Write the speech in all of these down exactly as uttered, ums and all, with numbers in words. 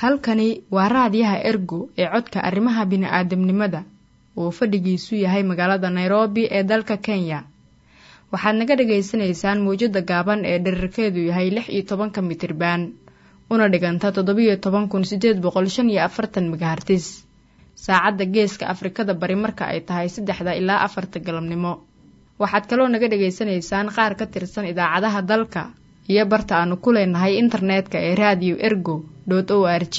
halkani waa raadiyaha Ergo ee codka arrimaha bini'aadamnimada oo fadhigiisu yahay magaalada Nairobi ee dalka Kenya. waxaad naga dhageysanaysaan muujada gaaban ee dhererkeedu yahay lix iyo toban mitir baan una dhiganta toddoba iyo toban kun siddeed boqol shan iyo afartan megahertz. saacadda geeska Afrikada bari marka ay tahay saddexda ilaa afarta galabnimo. waxaad kaloo naga dhageysanaysaan qaar ka tirsan idaacadaha dalka iyo barta aanu ku leenahay internetka ee radio ergo dot org.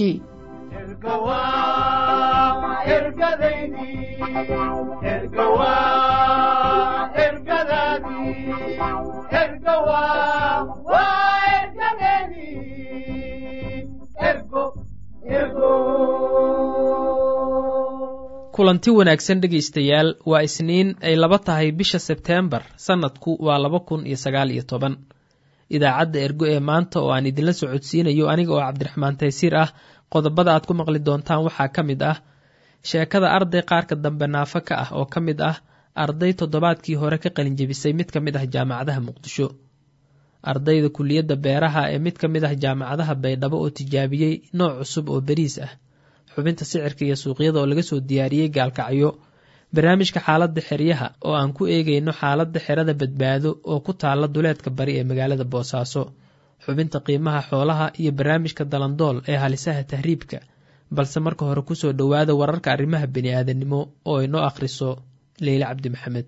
kulanti wanaagsan dhegaystayaal, waa isniin ay laba tahay bisha Sebteembar, sanadku waa laba kun iyo sagaal iyo toban. idaacadda Ergo ee maanta oo aan idinla socodsiinayo aniga oo Cabdiraxmaan Taysiir ah. qodobada aad ku maqli doontaan waxaa ka mid ah sheekada arday qaarka dambe naafa ka ah oo ka mid ah arday toddobaadkii hore ka qalin jebisay mid ka mid ah jaamacadaha Muqdisho. ardayda kulliyadda beeraha ee mid ka mid ah jaamacadaha Baydhabo oo tijaabiyey nooc cusub oo bariis ah. xubinta sicirka iyo suuqyada oo laga soo diyaariyey Gaalkacyo. barnaamijka xaaladda xeryaha oo aan ku eegayno xaaladda xerada badbaado oo ku taala duleedka bari ee magaalada Boosaaso. xubinta qiimaha xoolaha iyo barnaamijka dalandool ee halisaha tahriibka. balse marka hore ku soo dhowaada wararka arrimaha bini'aadanimo oo ay noo akhriso Leila Cabdi Maxamed.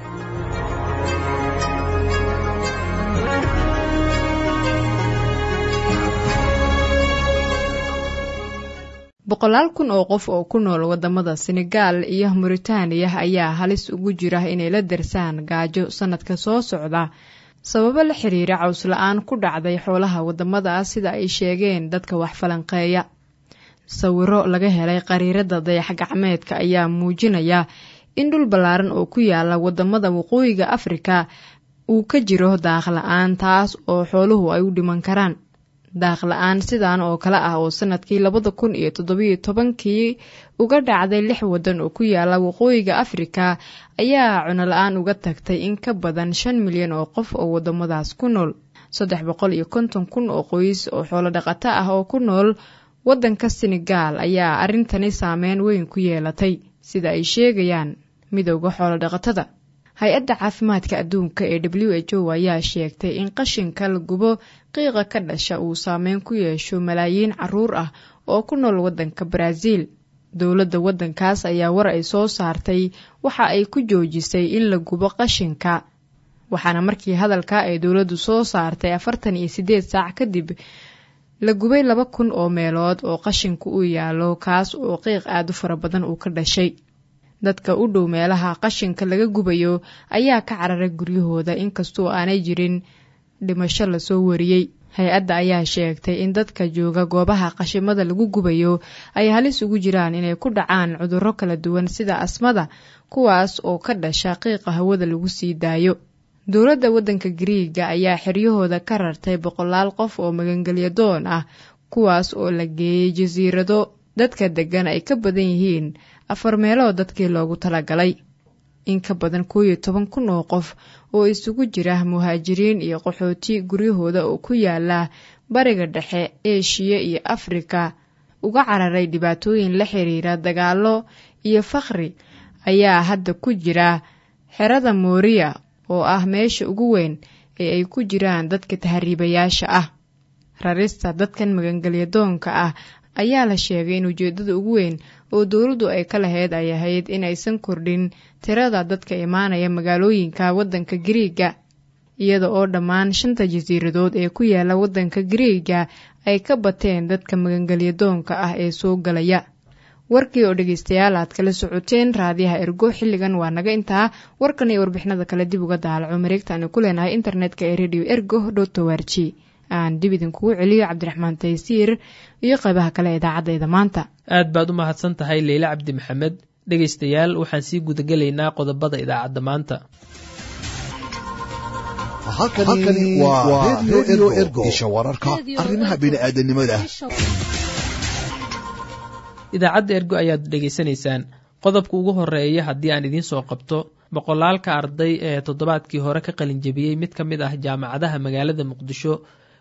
boqolaal kun oo qof oo ku nool wadamada Senegal iyo Mauritania ayaa halis ugu jira inay la darsaan gaajo sanadka soo socda sababo la xiriira caws la'aan ku dhacday xoolaha wadamadaas sida ay sheegeen dadka wax falanqeeya. sawiro laga helay qariirada dayax-gacmeedka ayaa muujinaya in dhul ballaaran oo ku yaala wadamada waqooyiga Afrika uu ka jiro daaq la'aan, taas oo xooluhu ay u dhiman karaan. daaq la'aan sidaan oo kale ah oo sanadkii labada kun iyo toddoba iyo tobankii uga dhacday lix wadan oo ku yaala waqooyiga Afrika ayaa cuno la'aan uga tagtay in ka badan shan milyan oo qof oo wadamadaas ku nool. saddex boqol iyo konton kun oo qoys oo xoolo dhaqato ah oo ku nool wadanka Senegal ayaa arintani saameyn weyn ku yeelatay sida ay sheegayaan midowga xoolo dhaqatada. hay-adda caafimaadka adduunka ee W H O ayaa sheegtay in qashinka la gubo qiiqa ka dhasha uu saameyn ku yeesho malaayiin caruur ah oo ku nool wadanka Brazil. dowladda wadankaas ayaa war ay soo saartay waxa ay ku joojisay in la gubo qashinka, waxaana markii hadalka ay dowladdu soo saartay afartan iyo siddeed saac kadib la gubay laba kun oo meelood oo qashinku u yaalo, kaas oo qiiq aad u fara badan uu ka dhashay. dadka u dhow meelaha qashinka laga gubayo ayaa ka cararay guryahooda inkastoo aanay jirin dhimasho la soo wariyey. hay-adda ayaa sheegtay in dadka jooga goobaha qashimada lagu gubayo ay halis ugu jiraan inay ku dhacaan cudurro kala duwan sida asmada, kuwaas oo ka dhasha qiiqa hawada lagu sii daayo. dowladda waddanka Giriiga ayaa xeryahooda ka rartay boqolaal qof oo magangelyo doon ah, kuwaas oo la geeyey jasiirado dadka degan ay ka badan yihiin afar meelood dadkii loogu talagalay. in ka badan kow iyo toban kun oo qof oo isugu jira muhaajiriin iyo qaxooti guryahooda oo ku yaala bariga dhexe, Aasiya iyo Afrika uga cararay dhibaatooyin la xiriira dagaalo iyo faqri ayaa hadda ku jira xerada Moria oo ah meesha ugu weyn ee ay ku jiraan dadka tahriibayaasha ah. rarista dadkan magangelyo doonka ah ayaa la sheegay in ujeedada ugu weyn oo dowladdu ay ka lahayd ay ahayd in aysan kordhin tirada dadka imaanaya magaalooyinka waddanka Giriiga, iyada oo dhammaan shanta jasiiradood ee ku yaala waddanka Giriiga ay ka bateen dadka magangelyo doonka ah ee soo galaya. warkii oo dhegaystayaal aad kala socoteen raadiyaha Ergo xilligan waa naga intaa. warkan iyo warbixinada kale dib uga daalaco mareegta aan ku leenahay internetka ee radio ergo dot org. aan dib idinkugu celiyo Cabdiraxmaan Taysiir iyo qaybaha kale idaacadda maanta. aad baad u mahadsan tahay Leila Cabdi Maxamed. dhegaystayaal waxaan sii gudagalaynaa qodobada idaacadda maanta. halkani waa radio ergo isha wararka arrimaha bini'aadanimada. idaacadda Ergo ayaad dhegaysanaysaan. qodobka ugu horeeya haddii aan idiin soo qabto, boqolaalka arday ee toddobaadkii hore ka qalin jebiyey mid ka mid ah jaamacadaha magaalada Muqdisho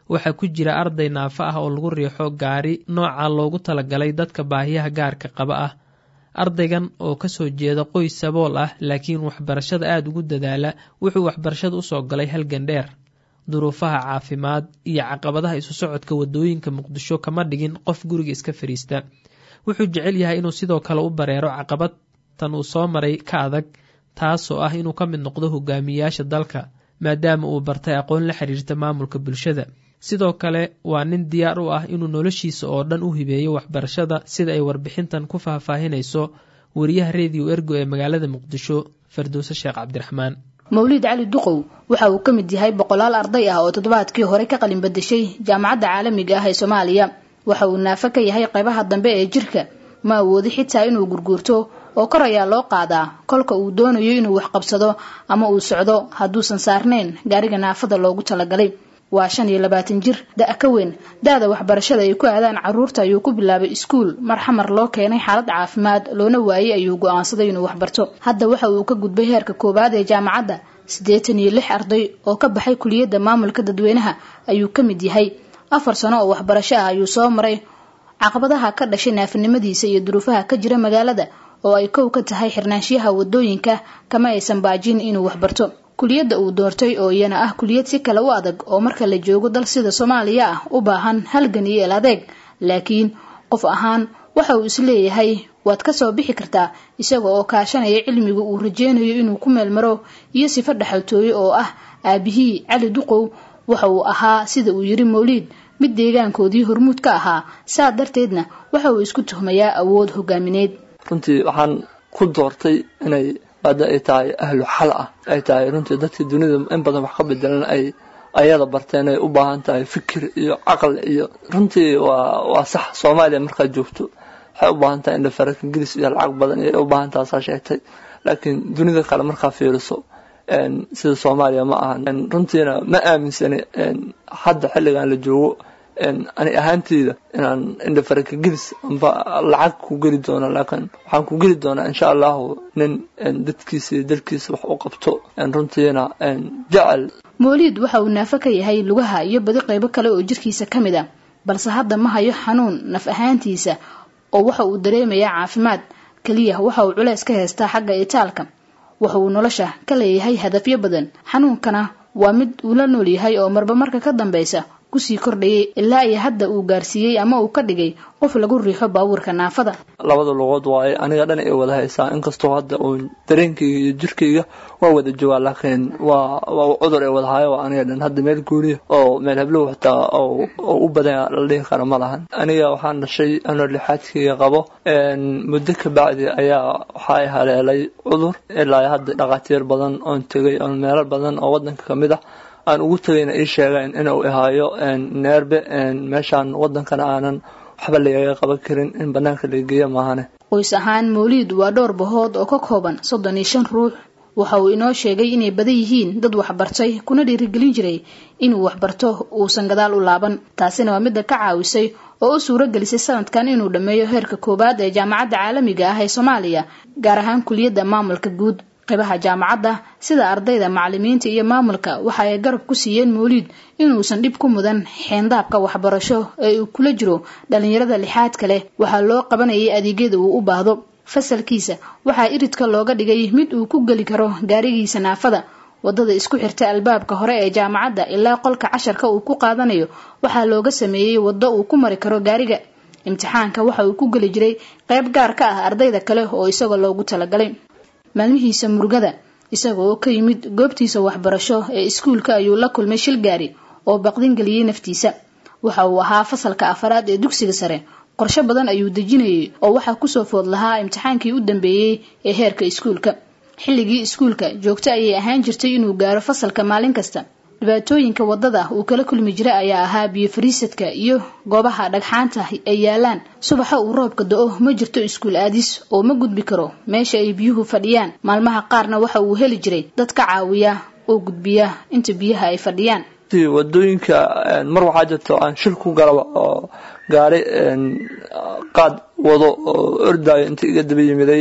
waxaa ku jira arday naafo ah oo lagu riixo gaari nooca loogu talagalay dadka baahiyaha gaarka qaba ah. ardaygan oo kasoo jeeda qoys sabool ah laakiin waxbarashada aada ugu dadaala wuxuu waxbarashada usoo galay halgan dheer. duruufaha caafimaad iyo caqabadaha isu socodka wadooyinka muqdisho kama dhigin qof guriga iska fariista. wuxuu jecel yahay inuu sidoo kale u bareero caqabad tan uu soo maray ka adag, taasoo ah inuu ka mid noqdo hogaamiyayaasha dalka maadaama uu bartay aqoon la xiriirta maamulka bulshada. sidoo kale waa nin diyaar u ah inuu noloshiisa oo dhan u hibeeyo waxbarashada, sida ay warbixintan ku faahfaahinayso wariyaha reediyo ergo ee magaalada muqdisho Firdowsa Sheekh Cabdiraxmaan. Mawlid Cali Duqow waxa uu ka mid yahay boqolaal arday ah oo toddobaadkii hore ka qalin badashay jaamacadda caalamiga ah ee Soomaaliya. waxa uu naafo ka yahay qaybaha dambe ee jirka, ma awoodi xitaa inuu gurguurto oo kor ayaa loo qaadaa kolka uu doonayo inuu wax qabsado ama uu socdo hadduusan saarnayn gaariga naafada loogu talagalay. waa shan iyo labaatan jir da' ka weyn da'da waxbarashada ay ku aadaan caruurta ayuu ku bilaabay iskuul mar xamar loo keenay xaalad caafimaad loona waayay ayuu go'aansaday inuu wax barto. hadda waxa uu ka gudbay heerka koowaad ee jaamacadda. siddeetan iyo lix arday oo ka baxay kuliyadda maamulka dadweynaha ayuu ka mid yahay. afar sano oo waxbarasho ah ayuu soo maray. caqabadaha ka dhashay naafinimadiisa iyo duruufaha ka jira magaalada oo ay kow ka tahay xirnaanshiyaha wadooyinka kama aysan baajin inuu wax barto. kuliyadda uu doortay oo iyana ah kuliyad si kale u adag oo marka la joogo dal sida Soomaaliya ah u baahan halgan iyo adeeg, laakiin qof ahaan waxa uu isleeyahay waad ka soo bixi kartaa isaga oo kaashanaya cilmiga uu rajeynayo inuu ku meel maro iyo sifo dhaxaltooyo oo ah aabihii Cali Duqow waxa uu ahaa sida uu yiri Mawlid mid deegaankoodii hormuud ka ahaa, saa darteedna waxa uu isku tuhmayaa awood hogaamineed. runtii waxaan ku doortay inay bada ay tahay ahlu xal ah ay tahay runtii dadka dunida in badan wax ka bedelan ay ayada barteen ay u baahan tahay fikir iyo aqal iyo runtii waa waa sax. Soomaaliya marka joogto waxay u baahan tahay in la faraq Ingiriis iyo lacag badan ay u baahan tahay saasheetay, laakiin dunida kale marka fiiriso een sida Soomaaliya ma ahan. runtiina ma aaminsani in hadda xilligan la joogo in ani ahaanteeda inaan inda faraq Ingiriis amba lacag ku geli doono, laakiin waxaan ku geli doonaa insha Allah nin dadkiisa dalkiisa wax u qabto in runtiina in jacel. Mawlid waxa uu naafo ka yahay lugaha iyo badi qaybo kale oo jirkiisa kamid ah, balse hadda ma hayo xanuun naf ahaantiisa oo waxa uu dareemayaa caafimaad kaliya. waxa uu culays ka haystaa xagga itaalka. waxa uu nolosha ka leeyahay hadafyo badan. xanuunkana waa mid uu la nool yahay oo marba marka ka dambaysa kusii kordhayay ilaa ay hadda uu gaarsiiyay ama uu ka dhigay qof lagu riixo baabuurka naafada. labada lugood waa aniga dhan ay wada haysaa, inkastoo hadda uu dareenkayga iyo jirkayga waa wada joogaa, laakiin waa waa cudur ay wada hayo aniga dhan hadda meel guuriya oo meel hablo xitaa oo u badan la dhihi karo ma lahan. aniga waxaan dhashay anoo lixaadkayga qabo een muddo ka bacdi ayaa waxa ay haleelay cudur ilaa hadda dhaqaatiir badan oo tagay oo meelo badan oo wadanka kamid ah aan ugu tagayna ay sheegeen inuu ahayo een neerbe een meeshan wadankana aanan waxba laga qaban karin in banaanka la geeyo maahane. qoys ahaan Mawlid waa dhowr bahood oo ka kooban soddon iyo shan ruux. waxa uu inoo sheegay inay badan yihiin dad wax bartay kuna dhiirigelin jiray inuu wax barto uusan gadaal u laaban. taasina waa mid ka caawisay oo u suura gelisay sanadkan inuu dhameeyo heerka koowaad ee jaamacadda caalamiga ah ee Soomaaliya, gaar ahaan kuliyadda maamulka guud. qaybaha jaamacadda sida ardayda, macallimiinta iyo maamulka waxa ay garab ku siiyeen Mawlid inuusan dhib ku mudan xeendaabka waxbarasho ee uu kula jiro dhalinyarada lixaad kale. waxaa loo qabanayay adeegyada uu u baahdo. fasalkiisa waxaa iridka looga dhigay mid uu ku gali karo gaarigiisa naafada. wadada isku xirta albaabka hore ee jaamacadda ilaa qolka casharka uu ku qaadanayo waxaa looga sameeyay wado uu ku mari karo gaariga. imtixaanka waxa uu ku gali jiray qayb gaar ka ah ardayda kale oo isaga loogu talagalay. maalmihiisa murugada isaga oo ka yimid goobtiisa waxbarasho ee iskuulka ayuu la kulmay shil gaari oo baqdin galiyay naftiisa. waxa uu ahaa fasalka afaraad ee dugsiga sare. qorshe badan ayuu dejinayay oo waxa ku soo food lahaa imtixaankii u dambeeyay ee heerka iskuulka. xilligii iskuulka joogto ayay ahaan jirtay inuu gaaro fasalka maalin kasta. dhibaatooyinka wadada uu kala kulmi jiray ayaa ahaa biyo fariisadka iyo goobaha dhagxaanta ay yaalaan. subaxa uu roobka da'o ma jirto iskuul aadis oo ma gudbi karo meesha ay biyuhu fadhiyaan. maalmaha qaarna waxa uu heli jiray dad ka caawiya oo gudbiya inta biyaha ay fadhiyaan. wadooyinka mar waxaa jirto aan shil ku galaba oo gaari qaad wado oo ordayo inta iga daba yimiday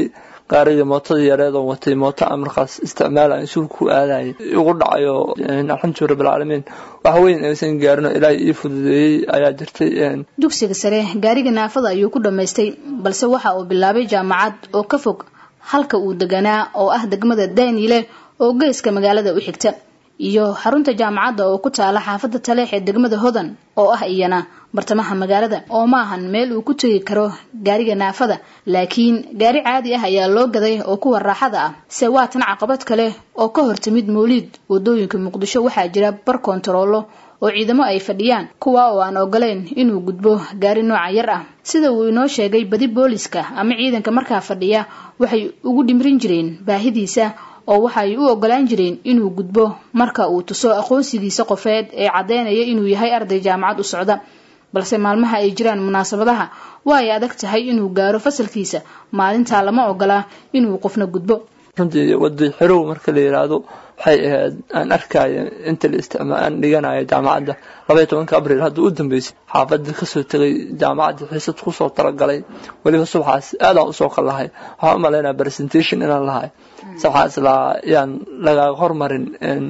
gaariga mootada yareed oo watay mooto amarkaas isticmaalay sulku aaday ugu dhacayo alxamdu rabbil caalamiin wax weyn aysan gaarno ilaahay ii fududeeyay ayaa jirtay dugsiga sare gaariga naafada ayuu ku dhameystay balse waxa uu bilaabay jaamacad oo ka fog halka uu deganaa oo ah degmada Daaniile oo geeska magaalada u xigta iyo xarunta jaamacadda oo ku taala xaafadda Taleex ee degmada Hodan oo ah iyana bartamaha magaalada oo ma ahan meel uu ku tagi karo gaariga naafada laakiin gaari caadi ah ayaa loo gaday oo kuwa raaxada ah se waatan caqabad kale oo ka hortimid Mawlid wadooyinka Muqdisho waxaa jira bar kontaroolo oo ciidamo ay fadhiyaan kuwa oo aan ogoleen inuu gudbo gaari nooca yar ah sida uu inoo sheegay badi booliska ama ciidanka markaa fadhiya waxay ugu dhimrin jireen baahidiisa oo waxay u ogolaan jireen inuu gudbo marka uu tuso aqoonsigiisa qofeed ee cadeynaya inuu yahay arday jaamacad u socda balse maalmaha ay jiraan munaasabadaha waa ay adag tahay inuu gaaro fasalkiisa maalinta lama ogola inuu qofna gudbo runtii wadada xirow marka la yiraahdo waxay ahayd aan arkay inta la isticmaalaan dhiganayo jaamacadda laba iyo tobanka abriil hadda u dambeysay xaafadda ka soo tagay jaamacadda xiisad ku soo talagalay waliba subaxaas aad aan u soo kalahay waxa u maleynaa presentation inaan lahay saxaas la yaan laga hormarin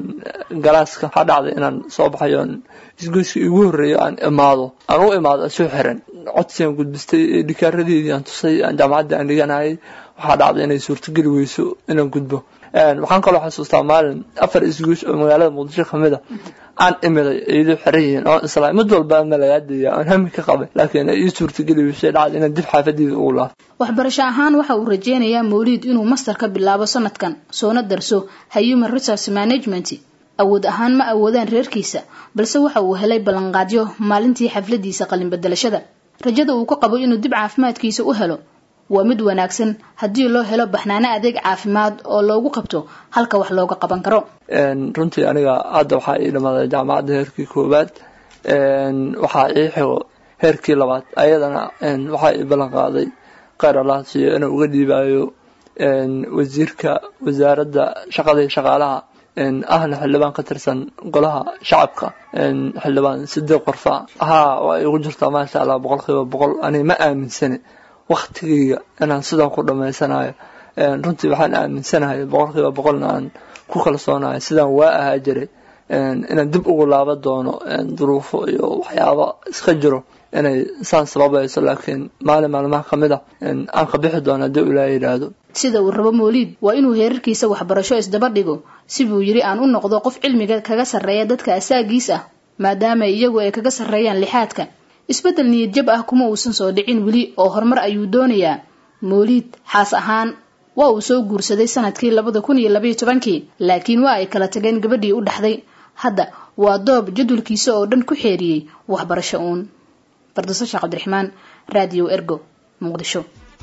galaaska waxa dhacday inaan soo baxayo isgoyska ugu horeeyo aan imaado aan u imaado soo xiran codsiyan gudbistay dhikaaradii aan tusay aan jaamacadda aan dhiganay waxa dhacday inay suurtagal weyso inaan gudbo waxaan kaloo xasuustaa maalin afar isgoys oo magaalada Muqdisho kamid ah aan imiday iyadoo xirayeen oo islaam mid walba ma laga diyaa aan hami ka qabay laakiin ay suurtagal weyso dhacday inaan dib xaafadii ugu laaf waxbarasho ahaan waxa uu rajeynayaa Mawlid inuu master ka bilaabo sanadkan soona darso Human Resource Management awood ahaan ma awoodaan reerkiisa balse waxa uu helay ballanqaadyo maalintii xafladiisa qalin bedelashada rajada uu ku qabo inuu dib caafimaadkiisa u helo waa mid wanaagsan hadii loo helo baxnaana adeeg caafimaad oo loogu qabto halka wax looga qaban karo een runtii aniga aad waxa ay dhamaaday jaamacadda heerkii koobaad een waxa ay xigo heerkii labaad ayadana een waxa ay balan qaaday qaar Allah siiyo inuu uga dhiibayo een wasiirka wasaaradda shaqada iyo shaqaalaha een ahna xildhibaan ka tirsan golaha shacabka een xildhibaan sidoo qorfa ha way ugu jirtaa ma sha Allah boqolkiiba boqol ani ma aaminsani waqtigiga inaan sidaa ku dhameysanayo een runtii waxaan aaminsanahay boqolkiiba boqol aan ku kalsoonahay sidaan waa ahaa jiray een inaan dib ugu laaba doono een duruufo iyo waxyaabo iska jiro inay saan sababayso laakiin maalin maalmaha kamid ah in aan ka bixi doono dib ilaa yiraahdo sida uu rabo Mawlid waa inuu heerkiisa waxbarasho isdaba dhigo si uu yiri aan u noqdo qof cilmiga kaga sareeya dadka asaagiisa maadaama iyagu ay kaga sareeyaan lixaadka isbedel niyad jab ah kuma uusan soo dhicin wili oo horumar ayuu doonayaa Mawlid xaas ahaan waa uu soo guursaday sanadkii laba kun iyo laba iyo toban laakiin waa ay kala tageen gabadhii u dhaxday hadda waa doob jadulkiisa oo dhan ku xeeriyay waxbarasho uun Fardasa Sheekh Cabdiraxmaan Radio Ergo Muqdisho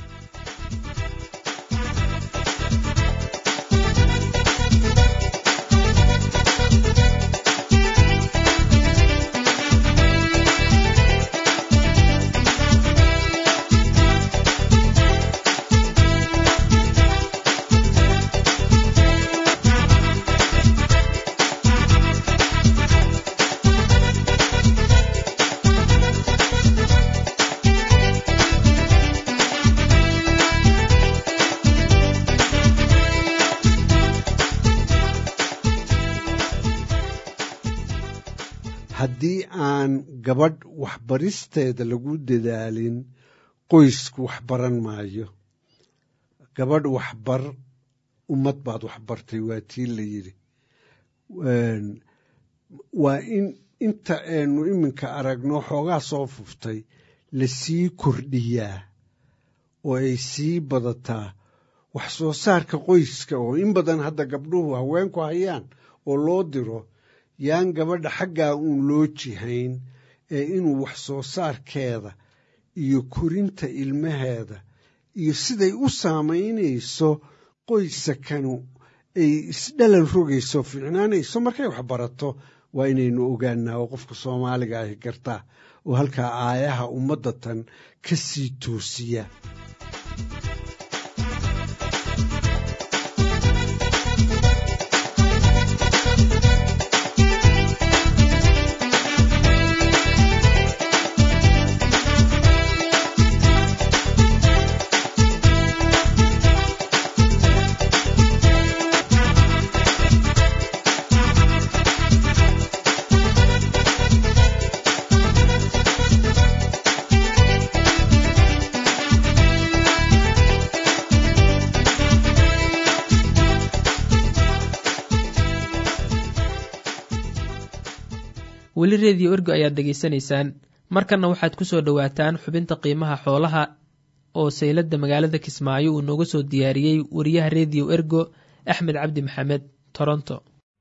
haddii aan gabadh waxbaristeeda lagu dadaalin qoysku waxbaran maayo gabadh waxbar ummad baad waxbartay waa tii la yidhi waa in inta aynu iminka aragno xoogaa soo fuftay la sii kordhiyaa oo ay sii badataa wax soo saarka qoyska oo in badan hadda gabdhuhu haweenku hayaan oo loo diro yaan gabadha xaggaa uun loo jihayn ee inuu wax soo saarkeeda iyo korinta ilmaheeda iyo siday u saamaynayso qoysakanu ay isdhalan rogayso fiicnaanayso markay wax barato waa inaynu ogaanaa oo qofka Soomaaliga ah gartaa oo halkaa aayaha ummadda tan ka sii toosiya weli reediyo ergo ayaad degaysanaysaan. markanna waxaad ku soo dhowaataan xubinta qiimaha xoolaha oo sayladda magaalada Kismaayo uu nooga soo diyaariyey wariyaha reediyo ergo Axmed Cabdi Maxamed, Toronto.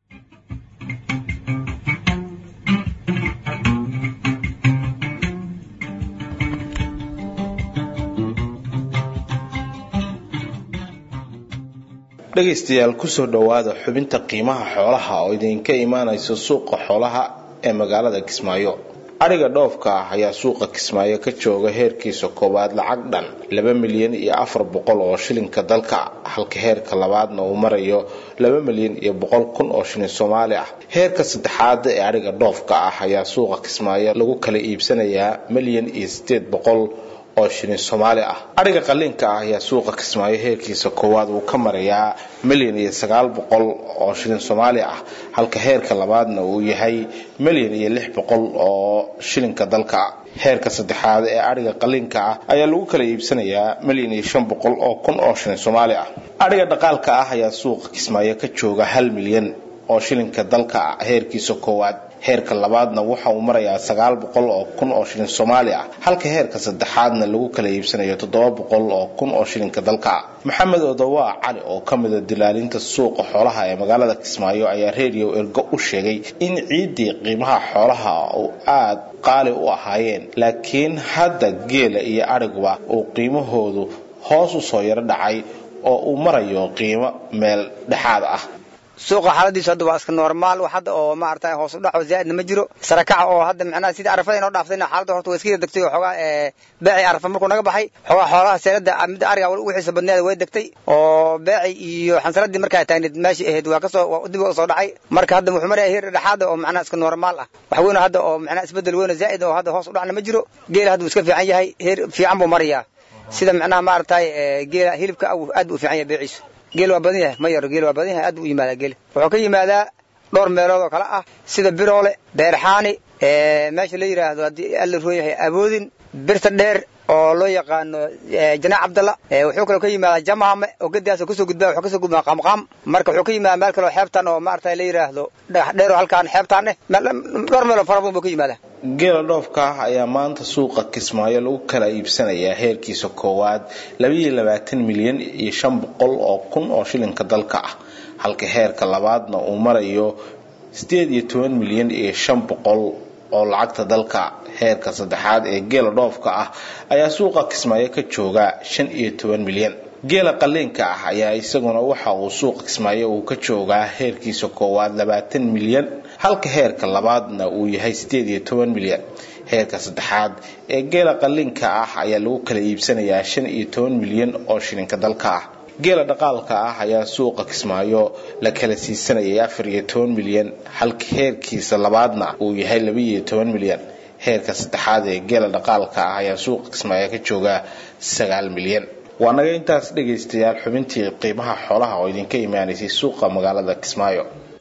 dhegaystayaal ku soo dhawaada xubinta qiimaha xoolaha oo idinka imaanaysa suuqa xoolaha ee magaalada Kismaayo. ariga dhoofka ah ayaa suuqa Kismaayo ka jooga heerkiisa koowaad lacag dhan laba milyan iyo afar boqol oo shilinka dalka, halka heerka labaadna uu marayo laba milyan iyo boqol kun oo shilin Soomaali ah. heerka saddexaad ee ariga dhoofka ah ayaa suuqa Kismaayo lagu kala iibsanayaa milyan iyo siddeed boqol oo shilin Soomaali ah. ariga qalinka ah ayaa suuqa Kismaayo heerkiisa koowaad uu ka marayaa milyan iyo sagaal boqol oo shilin Soomaali ah, halka heerka labaadna uu yahay milyan iyo lix boqol oo shilinka dalka. heerka saddexaad ee ariga qalinka ah ayaa lagu kala iibsanayaa milyan iyo shan boqol oo kun oo shilin Soomaali ah. ariga dhaqaalka ah ayaa suuqa Kismaayo ka jooga hal milyan oo shilinka dalka heerkiisa koowaad. heerka labaadna waxa uu marayaa sagaal boqol oo kun oo shilin Soomaali ah, halka heerka saddexaadna lagu kala iibsanayo toddoba boqol oo kun oo shilinka dalka. Maxamed Odawa Cali oo kamid ah dilaalinta suuqa xoolaha ee magaalada Kismaayo ayaa reediyo ergo u sheegay in ciidii qiimaha xoolaha uu aad qaali u ahaayeen, laakiin hadda geela iyo ariguba uu qiimahoodu hoos u soo yara dhacay oo uu marayo qiimo meel dhexaad ah. suuqa xaaladiisu hadda waa iska normal, wax hadda oo maartay hoos u dhaco zaadna ma jiro. sarakaca oo hadda macnaha sida arafada inoo dhaaftayna xaaladda horta way iska degtay. xogaa ee baaci arafa markuu naga baxay, xogaa xoolaha seelada mid ariga wixiisa badneed way degtay oo baaci iyo xansaradii markaa taagneed meeshii ahayd waa ka soo dib u soo dhacay. marka hadda wuxuu maray heer dhexaad oo macnaha iska normal ah. wax weyn hadda oo macnaha isbedel weyn zaad oo hadda hoos u dhacna ma jiro. geela hadda iska fiican yahay, heer fiican buu mariyaa. sida macnaha maartay geela hilibka aad u fiican yahay beeciisu. geel waa badan yahay ma yar geel waa badan yahay aad u yimaada. geel wuxuu ka yimaadaa dhowr meelood oo kala ah sida Biroole, Beerxaani, ee meesha la yiraahdo hadii alla roo yahay Aboodin, Birta Dheer oo loo yaqaano Janaac Cabdalla. ee wuxuu kale ka yimaadaa Jamaame oo gadaas ka soo gudbaa, wuxuu ka soo gudbaa Qamqam. marka wuxuu ka yimaadaa meel kale oo xeebtan oo maartay la yiraahdo dhagax dheer oo halkaan xeebtan eh dhowr meel oo fara badan buu ka yimaadaa. geela dhoofka ah ayaa maanta suuqa Kismaayo lagu kala iibsanayaa heerkiisa koowaad laba iyo labaatan milyan iyo shan boqol oo kun oo shilinka dalka ah, halka heerka labaadna uu marayo siddeed iyo toban milyan iyo shan boqol oo lacagta dalka. heerka saddexaad ee geela dhoofka ah ayaa suuqa Kismaayo ka jooga shan iyo toban milyan. geela qalinka ah ayaa isaguna waxa uu suuqa Kismaayo uu ka joogaa heerkiisa koowaad labaatan milyan, halka heerka labaadna uu yahay siddeed iyo toban milyan. heerka saddexaad ee geela qalinka ah ayaa lagu kala iibsanayaa shan iyo toban milyan oo shilinka dalka ah. geela dhaqaalka ah ayaa suuqa Kismaayo la kala siisanayay afar iyo toban milyan, halka heerkiisa labaadna uu yahay laba iyo toban milyan. heerka saddexaad ee geela dhaqaalka ah ayaa suuqa Kismaayo ka jooga sagaal milyan. waa naga intaas dhagaystayaal xubintii qiimaha xoolaha oo idinka imaanaysay suuqa magaalada Kismaayo.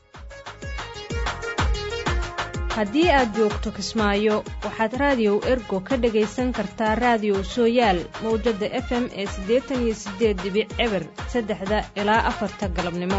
haddii aad joogto Kismaayo waxaad raadiyo ergo ka dhagaysan kartaa raadiyo Sooyaal mowjada F M ee siddeetan iyo siddeed dhibic eber saddexda ilaa afarta galabnimo.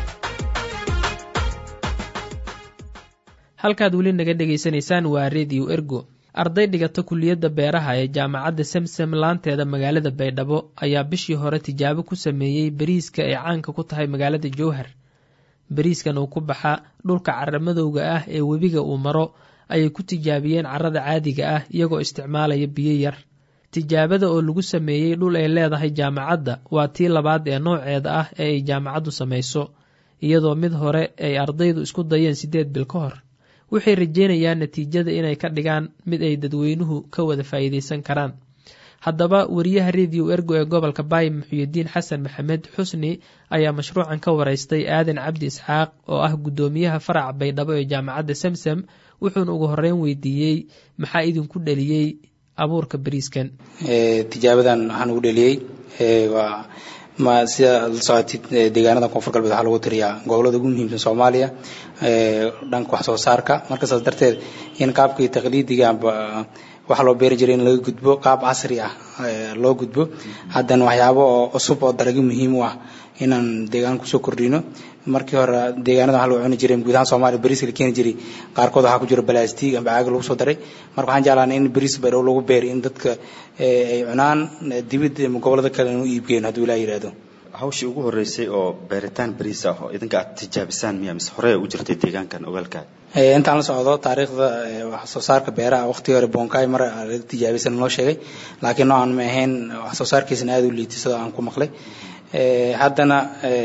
halkaad weli naga dhageysanaysaan waa reediyo ergo. arday dhigata kulliyadda beeraha ee jaamacadda Samsam laanteeda magaalada Baydhabo ayaa bishii hore tijaabo ku sameeyey bariiska ay caanka ku tahay magaalada Jowhar. bariiskan uu ku baxa dhulka carramadowga ah ee webiga uu maro ayay ku tijaabiyeen carrada caadiga ah iyagoo isticmaalaya biyo yar. tijaabada oo lagu sameeyey dhul ay leedahay jaamacadda waa tii labaad ee nooceeda ah ee ay jaamacaddu samayso, iyadoo mid hore ay ardaydu isku dayeen siddeed bil ka hor. waxay rajeynayaan natiijada inay ka dhigaan mid ay dadweynuhu ka wada faa'iidaysan karaan. haddaba wariyaha reediyo ergo ee gobolka Baay Muxyidiin Xasan Maxamed Xusni ayaa mashruucan ka waraystay Aadan Cabdi Isxaaq oo ah gudoomiyaha faraca Baydhabo ee jaamacadda Samsam, wuxuuna ugu horeyn weydiiyey maxaa idinku dhaliyey abuurka bariiskan. ee tijaabadan waxaan ugu dhaliyey ee waa ma sida socotid deegaanada koonfur galbeed waxa lagu tiriyaa gobolada ugu muhiimsan Soomaaliya ee dhanka wax soo saarka. marka saas darteed in qaabkii taqliidiga waxa loo beeri jiray in laga gudbo qaab casri ah loo gudbo haddana waxyaabo oo cusub oo dalagyo muhiim u ah inaan deegaan kusoo kordhino markii hore deegaanada waxa loo cuni jiray gudaha Soomaaliya bariis la keeni jiray qaarkood waxa ku jira plastic ama caag lagu soo daray marka waxaan jeclaanay in bariis baydhow lagu beero in dadka ay cunaan dibadda gobolada kale inuu iibgeeyaan haddii la yiraahdo hawshii ugu horeysay oo beeritaan bariis ah oo idinka aad tijaabisaan miyaa mise hore u jirtay deegaankan ogaalka ee intaan la socdo taariikhda wax soo saarka beeraha waqti hore Bonkay mar la tijaabisan loo sheegay laakiin aan ma ahayn wax soo saarkiisna aad u liitay sida aan ku maqlay ee haddana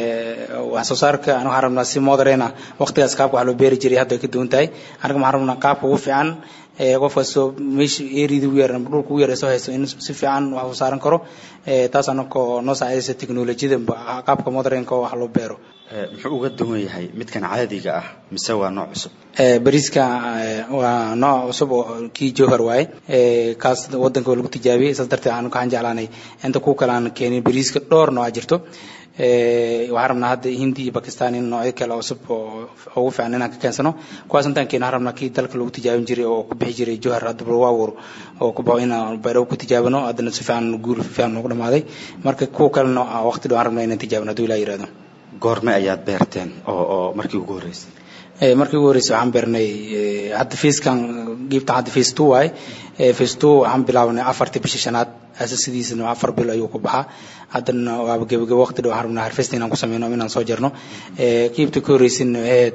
wax soo saarka aan waxaan rabnaa si modern ah waqtigaas qaabka wax loo beeri jiray hadda ka duwan tahay anaga waxaan rabnaa qaabka ugu fiican ee qofka soo meesha eerida u yeeran dhulka u yeerayso hayso in si fiican wax u saaran karo ee taas anako noo saacidaysa teknoolajiyada qaabka modern-ka wax loo beero muxuu uga duwan yahay midkan caadiga ah mise waa nooc cusub ee bariiska waa nooc cusub oo kii Johor waaye ee kaas wadanka lagu tijaabiyay isla darteed aan ka jeclaanay inta ku kala aan keenin bariiska dhowr nooc jirto ee waxaan rabnaa hadda Hindi iyo Pakistan in nooc kale cusub oo ugu fiican inaan ka keensano kuwaas intaan keenan rabnaa kii dalka lagu tijaabin jiray oo ku bixi jiray Johor hadda waa war oo ku baa inaan bayro ku tijaabano hadana si fiican guul fiican ugu dhamaaday marka ku kalena waqti dhow aan rabnaa inaan tijaabino hadii la yiraahdo goorma ayaad beerteen oo oo markii ugu horeysay ee markii ugu horeysay waxaan beernay hadda fiiskan giibta hadda fiis two waay ee fiis two waxaan bilaabnay afartii bishii shanaad asasidiisna afar bil ayuu ku baxaa haddana waa gabagabo waqti dhow waxaan rabnaa harvest inaan ku sameeyno inaan soo jarno ee giibta ku horeysay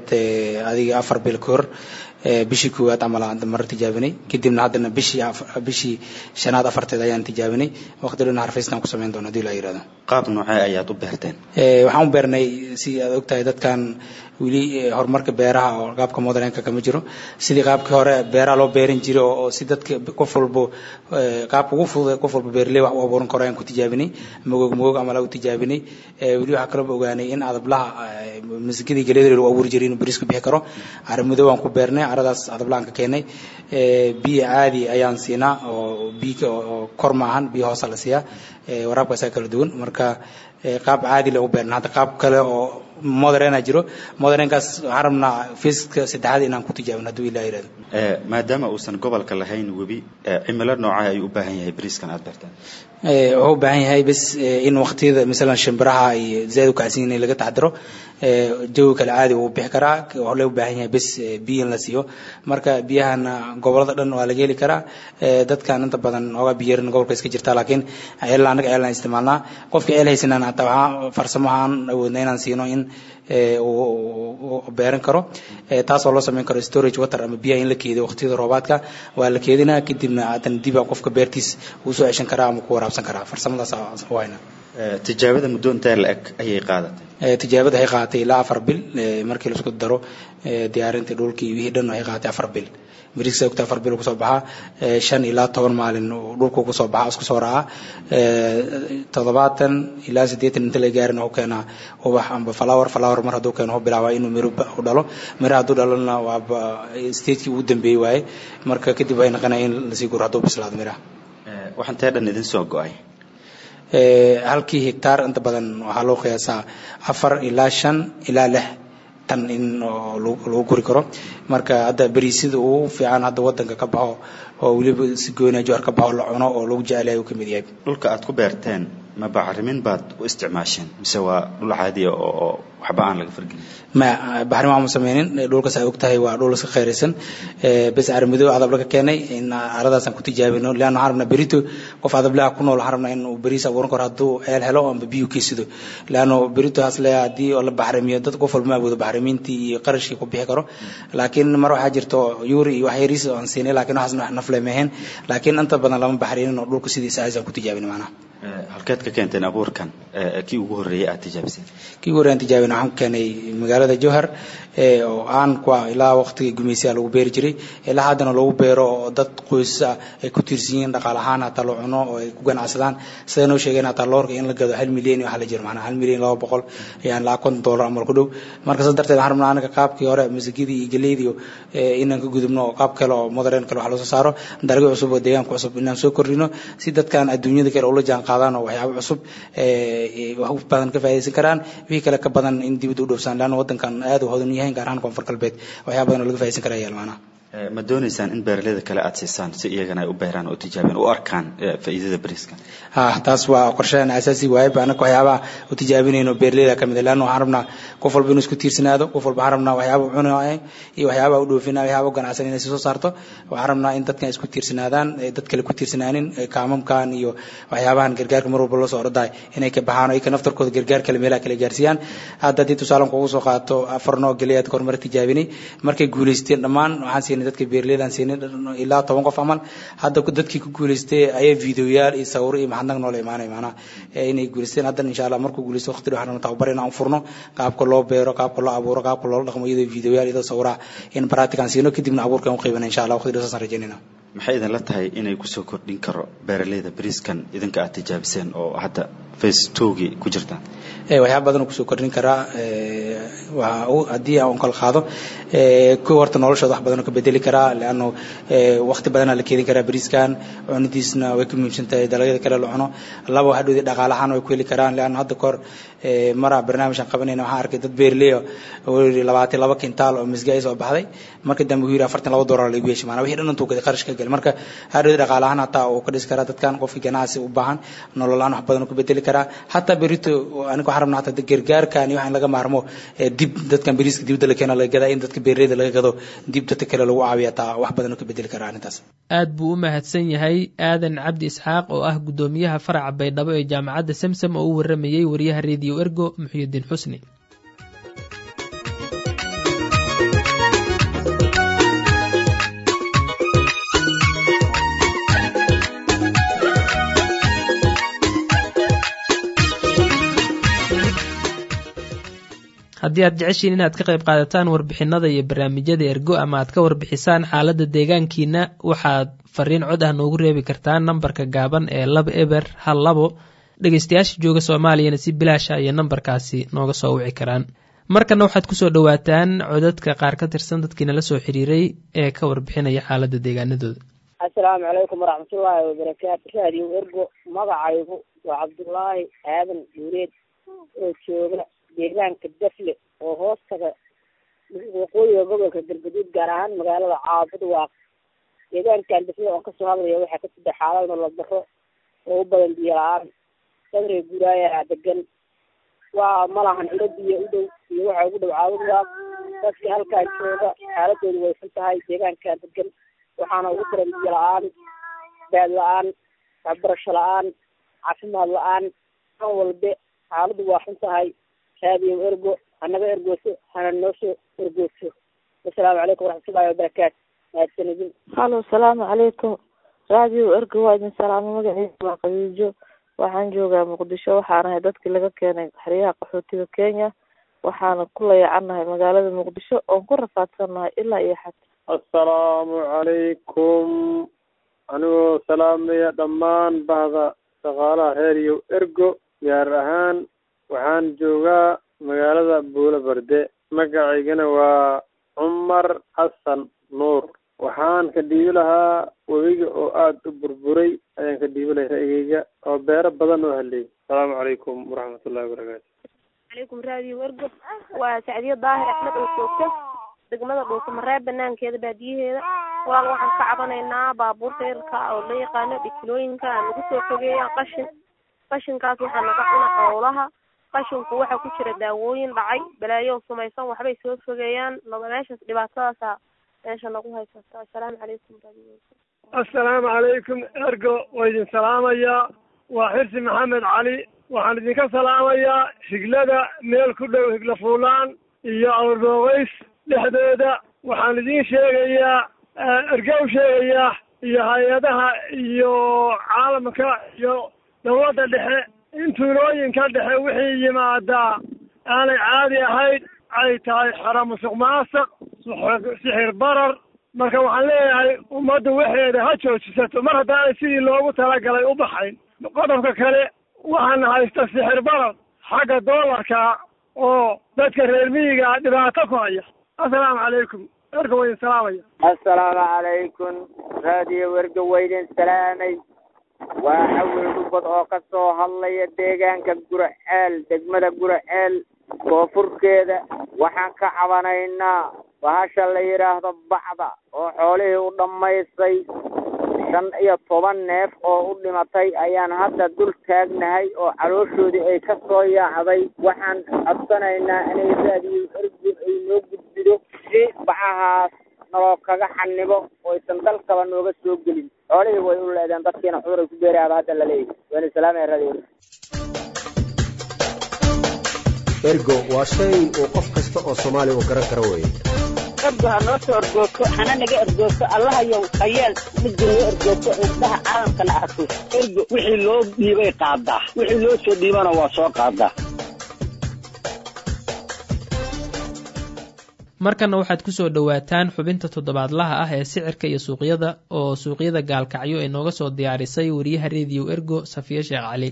ee adiga afar bil ka hor bishii koowaad ama la mar tijaabinay kadibna haddana bishii bishii shanaad afarteed ayaan tijaabinay waqti dhow harvest aan ku sameyn doono hadii la yiraahdo qaab noocee ayaad u beerteen ee waxaan u beernay si aad ogtahay dadkan wili horumarka beeraha oo qaabka modern-ka kama jiro sidii qaabkii hore beeraha loo beerin jiray oo si dadka qof walba qaabka ugu fudud qof walba beerley wax u abuuran karo aan ku tijaabinay moog moog ama la u tijaabinay ee wili waxa kale ogaanay in adablaha miskidii galeedo lagu abuuri jiray inuu bariis ku bixi karo armadow aan ku beernay aradaas adablaan ka keenay ee biyo caadi ayaan siinaa oo biyo oo kor maahan biyo hoos la siiyaa ee waraabka saa kala duwan marka qaab caadi lagu beerna hadda qaab kale oo modern ah jiro modern-kaas waxaan rabnaa fiiska saddexaad inaan ku tijaabino hadii la yiraahdo ee maadaama uusan gobolka lahayn webi cimilo noocay ay u baahan yahay bariiskan aad beertaan ee oo u baahan yahay bas in waqtiyada midalan shimbiraha ay zaad u kacsan in laga taxadaro ee jawi kale caadi uu bixi karaa oo loo baahan yahay bas biyo la siiyo marka biyahana gobolada dhan waa laga heli karaa ee dadkan inta badan oo biyaran gobolka iska jirta laakiin ayla anaga ayla isticmaalnaa qofka ay haysanaan hata farsamahan awoodna inaan siino in ee uu beeran karo ee taas oo loo sameyn karo storage water ama biyaha in la keediyo waqtiyada roobaadka waa la keedinaa kadibna adan dib qofka beertiis uu soo ceshan karaa ama ku waraabsan karaa farsamadaas wayna ee tijaabada muddo intee la eg ayay qaadatay ee tijaabada ay qaadatay ilaa afar bil markii la isku daro ee diyaarinta dhulkii wixii dhan ay qaadatay afar bil bariis ay ku afar bil ku soo baxa shan ilaa toban maalin dhulku ku soo baxa isku soo raaca ee toddobaatan ilaa siddeetan inta la gaarin oo keena ubax amba flower flower mar haduu keeno bilaabay inuu miro u dhalo miro haduu dhalana waa stage-kii ugu dambeeyay waaye marka kadib ay naqanayeen la sii guro haduu bislaado miraha ee waxaan taa dhan idin soo go'ay ee halkii hektaar inta badan waxa loo qiyaasaa afar ilaa shan ilaa lix tan in lagu guri karo marka hadda bariisida uu fiican hadda wadanka ka baxo oo waliba si gooni Johor ka baxo la cuno oo lagu jecel yahay kamid yahay dhulka aad ku beerteen ma bacrimin baad u isticmaasheen mise waa dhul caadi ah oo waxba aan laga fargin ma bacrimin ma sameeyeen dhulka saa ogtahay waa dhul iska khayrisan ee bas armadow adab laga keenay in aradaas aan ku tijaabino laana harabna berito qof adab la ku nool harabna in uu bariis abuuran karo haduu eel helo ama biyo kiisido laana berito asla hadii oo la bacrimiyo dad qof walba ma awoodo bacrimintii iyo qarashkii ku bixi karo laakiin mar waxa jirto yuri iyo wax yariis aan siinay laakiin waxaasna wax nafleemeen laakiin inta badan lama bacrimin oo dhulka sidiisa aysan ku tijaabin macnaha halkeed ka keenteen abuurkan ee kii ugu horeeyay aad tijaabisay kii ugu horeeyay tijaabina waxaan keenay magaalada Johor ee oo aan ku ilaa waqtiga gumeysiga lagu beeri jiray ilaa haddana lagu beero oo dad qoys ah ay ku tirsiin dhaqaale ahaan hata loo cuno oo ay ku ganacsadaan sidoo noo sheegeen hata loorka in la gado hal milyan wax la jir macnaha hal milyan laba boqol ayaan la konton dollar ama ku dhow marka saas darteed waxaan rabnaa anaga qaabkii hore misigidii iyo galeedii ee inaan ka gudubno qaab kale oo modern kale wax la soo saaro dalagyo cusub oo deegaanka cusub inaan soo kordhino si dadkan adduunyada kale oo la jaan qaadaan oo waxyaabo cusub ee wax badan ka faa'iideysan karaan wixii kale ka badan in dibadda u dhoofsan laana wadankan aad u hodan yahay gaar ahaan koonfur galbeed waxyaabo badan oo laga faa'iideysan karayaa maana ma doonaysaan in beeraleyda kale aad siisaan si iyagana ay u beeraan oo tijaabiyaan u arkaan faa'iidada bariiska ha taas waa qorshahan asaasi waay baan ku waxyaabaha u tijaabinayno beeraleyda kamid ah laana waxaan rabnaa qof walba inuu isku tiirsanaado qof walba waxaan rabnaa waxyaabaha cunaayo iyo waxyaabaha u dhoofinaayo waxyaabaha ganacsan inay soo saarto waxaan rabnaa in dadkan isku tiirsanaadaan dad kale ku tiirsanaanin kaamamkan iyo waxyaabahan gargaarka mar walba loo soo ordaay inay ka baxaan oo ay ka naftarkooda gargaar kale meelaha kale gaarsiiyaan hadda hadii tusaalan kugu soo qaato afarno galeeyad kormar tijaabinay markay guuleysteen dhammaan waxaan dadka beeraleydan siinay ilaa toban qof amal hadda dadkii ku guuleystay ayay videoyaal iyo sawir iyo maxadnaq nool imaanay maana inay guuleysteen hadda insha Allah markuu guuleysto waqti waxaan tababar inaan furno qaabka loo beero qaabka loo abuuro qaabka loo dhaqmo iyadoo videoyaal iyo sawira in practical siino kadibna abuurka u qaybana insha Allah waqti soo rajeynayna maxay idin la tahay inay ku soo kordhin karo beeraleyda bariiskan idinka aad tijaabiseen oo hadda phase two ku jirtaan ee waxyaabo badan ku soo kordhin kara ee waa hadii aan kala qaado ee ku horta noloshooda wax badan ka bedeli kara laano ee waqti badan la keedin kara bariiskan cunadiisna way ku muhiimsantahay dalagyada kale la cuno laba waxa dhudi dhaqaalahan way ku heli karaan laano hadda kor ee mara barnaamijkan qabanayna waxa arkay dad beeraley oo labaatan iyo laba kintaal oo misgaay soo baxday marka dambe uu yiri afartan iyo laba dollar lagu yeeshay maana wixii dhan intuu ka qarash ka gal marka hadii dhaqaalahan hata oo ka dhis kara dadkan qofkii ganacsi u baahan nololaan wax badan ku bedeli kara hatta berito aniga waxaan rabnaa hata gargaarkan iyo waxaan laga maarmo dib dadkan bariiska dibadda la keeno la gadaa in dadka beeraleyda laga gado dib dadka kale lagu caawiyo taa wax badan ka bedeli kara arintaas aad buu u mahadsan yahay aadan cabdi isxaaq oo ah gudoomiyaha faraca Baydhabo ee jaamacadda Samsam oo u waramayay wariyaha Radio Ergo Muxyidiin Xusni haddii aad jeceshiin inaad ka qayb qaadataan warbixinada iyo barnaamijyada Ergo ama aad ka warbixisaan xaaladda deegaankiina waxaad fariin cod ah noogu reebi kartaan nambarka gaaban ee laba eber hal labo dhageystayaasha jooga Soomaaliyana si bilaash ah iyo nambarkaasi nooga soo wici karaan markana waxaad ku soo dhawaataan codadka qaar ka tirsan dadkiina la soo xiriiray ee ka warbixinaya xaaladda deegaanadooda assalaamu calaykum waraxmatullaahi wabarakaatu Radio Ergo magacaygu waa Cabdullaahi Aadan Duureed oo jooga deegaanka Dafle oo hoostaga waqooyiga gobolka Galgaduud gaar ahaan magaalada Caabud waa deegaankan Dafle oo ka soo hadlaya waxa ka saddex xaalad nolol darro oo u badan biyo la'aan sadri guraaya degan waa malahan ilo biyo u dhow iyo waxa ugu dhow Caabud waa dadka halkaan jooga xaaladoodu way san tahay deegaankan degan waxaana ugu daran biyo la'aan baad la'aan waxbarasho la'aan caafimaad la'aan kan walba xaaladu waa san tahay Radio Ergo anaga ergooso hana noosho ergooso assalaamu calaykum waraxmatullaahi wabarakaatu mahadsanidin halo assalaamu calaykum Radio Ergo waa idin salaamo magaciisa waa Qabiijo waxaan joogaa Muqdisho waxaan ahay dadkii laga keenay xeryaha qaxootiga Kenya waxaana ku leeyanahay magaalada Muqdisho oo ku rafaadsanahay ilaa iyo xad assalaamu calaykum anigoo salaamaya dhammaan bahda shaqaalaha Radio Ergo gaar ahaan waxaan joogaa magaalada Buula Barde magacaygana waa Cumar Xasan Nuur waxaan ka dhiibi lahaa wabiga oo aad u burburay ayaan ka dhiibi lahaa ra'yigayga oo beero badan oo halay assalaamu calaykum waraxmatullaahi wabarakaatu calaykum Radio Ergo waa Sacdiyo Daahir Axmed oo joogta degmada Dhuuso Mareeb banaankeeda baadiyaheeda walaal waxaan ka cabanaynaa baabuurta yarka oo la yaqaano dhikilooyinka lagu soo fogeeyo qashin qashinkaas waxaa laga cunaa xoolaha qashinku waxa ku jira daawooyin dhacay balaayo sumaysan waxbay soo fogeeyaan laba meeshaas dhibaatadaas meesha nagu haysata assalaamu calaykum assalaamu calaykum Ergo waa idin salaamaya waa Xirsi Maxamed Cali waxaan idinka salaamayaa higlada meel ku dhow higla fuulaan iyo awroogays dhexdooda waxaan idin sheegayaa ergow sheegayaa iyo hay-adaha iyo caalamka iyo dowladda dhexe in tuulooyinka dhexe wixii yimaadaa aanay caadi ahayd ay tahay xara musuq maasuq sixir barar marka waxaan leeyahay ummaddu waxeeda ha joojisato mar haddaanay sidii loogu talagalay u baxayn qodobka kale waxaana haysta sixir barar xagga doolarka oo dadka reer miyiga dhibaato ku haya assalaamu calaykum Ergo waa idin salaamaya assalaamu calaykum Radio Ergo waa idin salaamay waa xawil ubad oo ka soo hadlaya deegaanka Guraceel degmada Guraceel koonfurkeeda waxaan ka cabanaynaa bahasha la yidhaahdo bacda oo xoolihii u dhammaystay shan iyo toban neef oo u dhimatay ayaan hadda dul taagnahay oo calooshoodii ay ka soo yaacday. waxaan codsanaynaa inay raadiyo ergo ay noo gudbido si bacahaas naloo kaga xanibo oo aysan dalkaba nooga soo gelin. xoolihii way u leedeen dadkiina cudur ay ku beeraaba hadda la leeyahay. waana salaamay raadiyo ergo waa shay uu qof kasta oo Soomaali u garan karo weeye. ergo ha noo soo ergooto hana naga ergooto allaha yow hayeel mid noo ergooto indhaha caalamkana arko. ergo wixii loo dhiibay qaadaa wixii loo soo dhiibana waa soo qaadaa. markana waxaad ku soo dhawaataan xubinta toddobaadlaha ah ee sicirka iyo suuqyada oo suuqyada gaalkacyo ay nooga soo diyaarisay wariyaha radio ergo Safiya Sheekh Cali.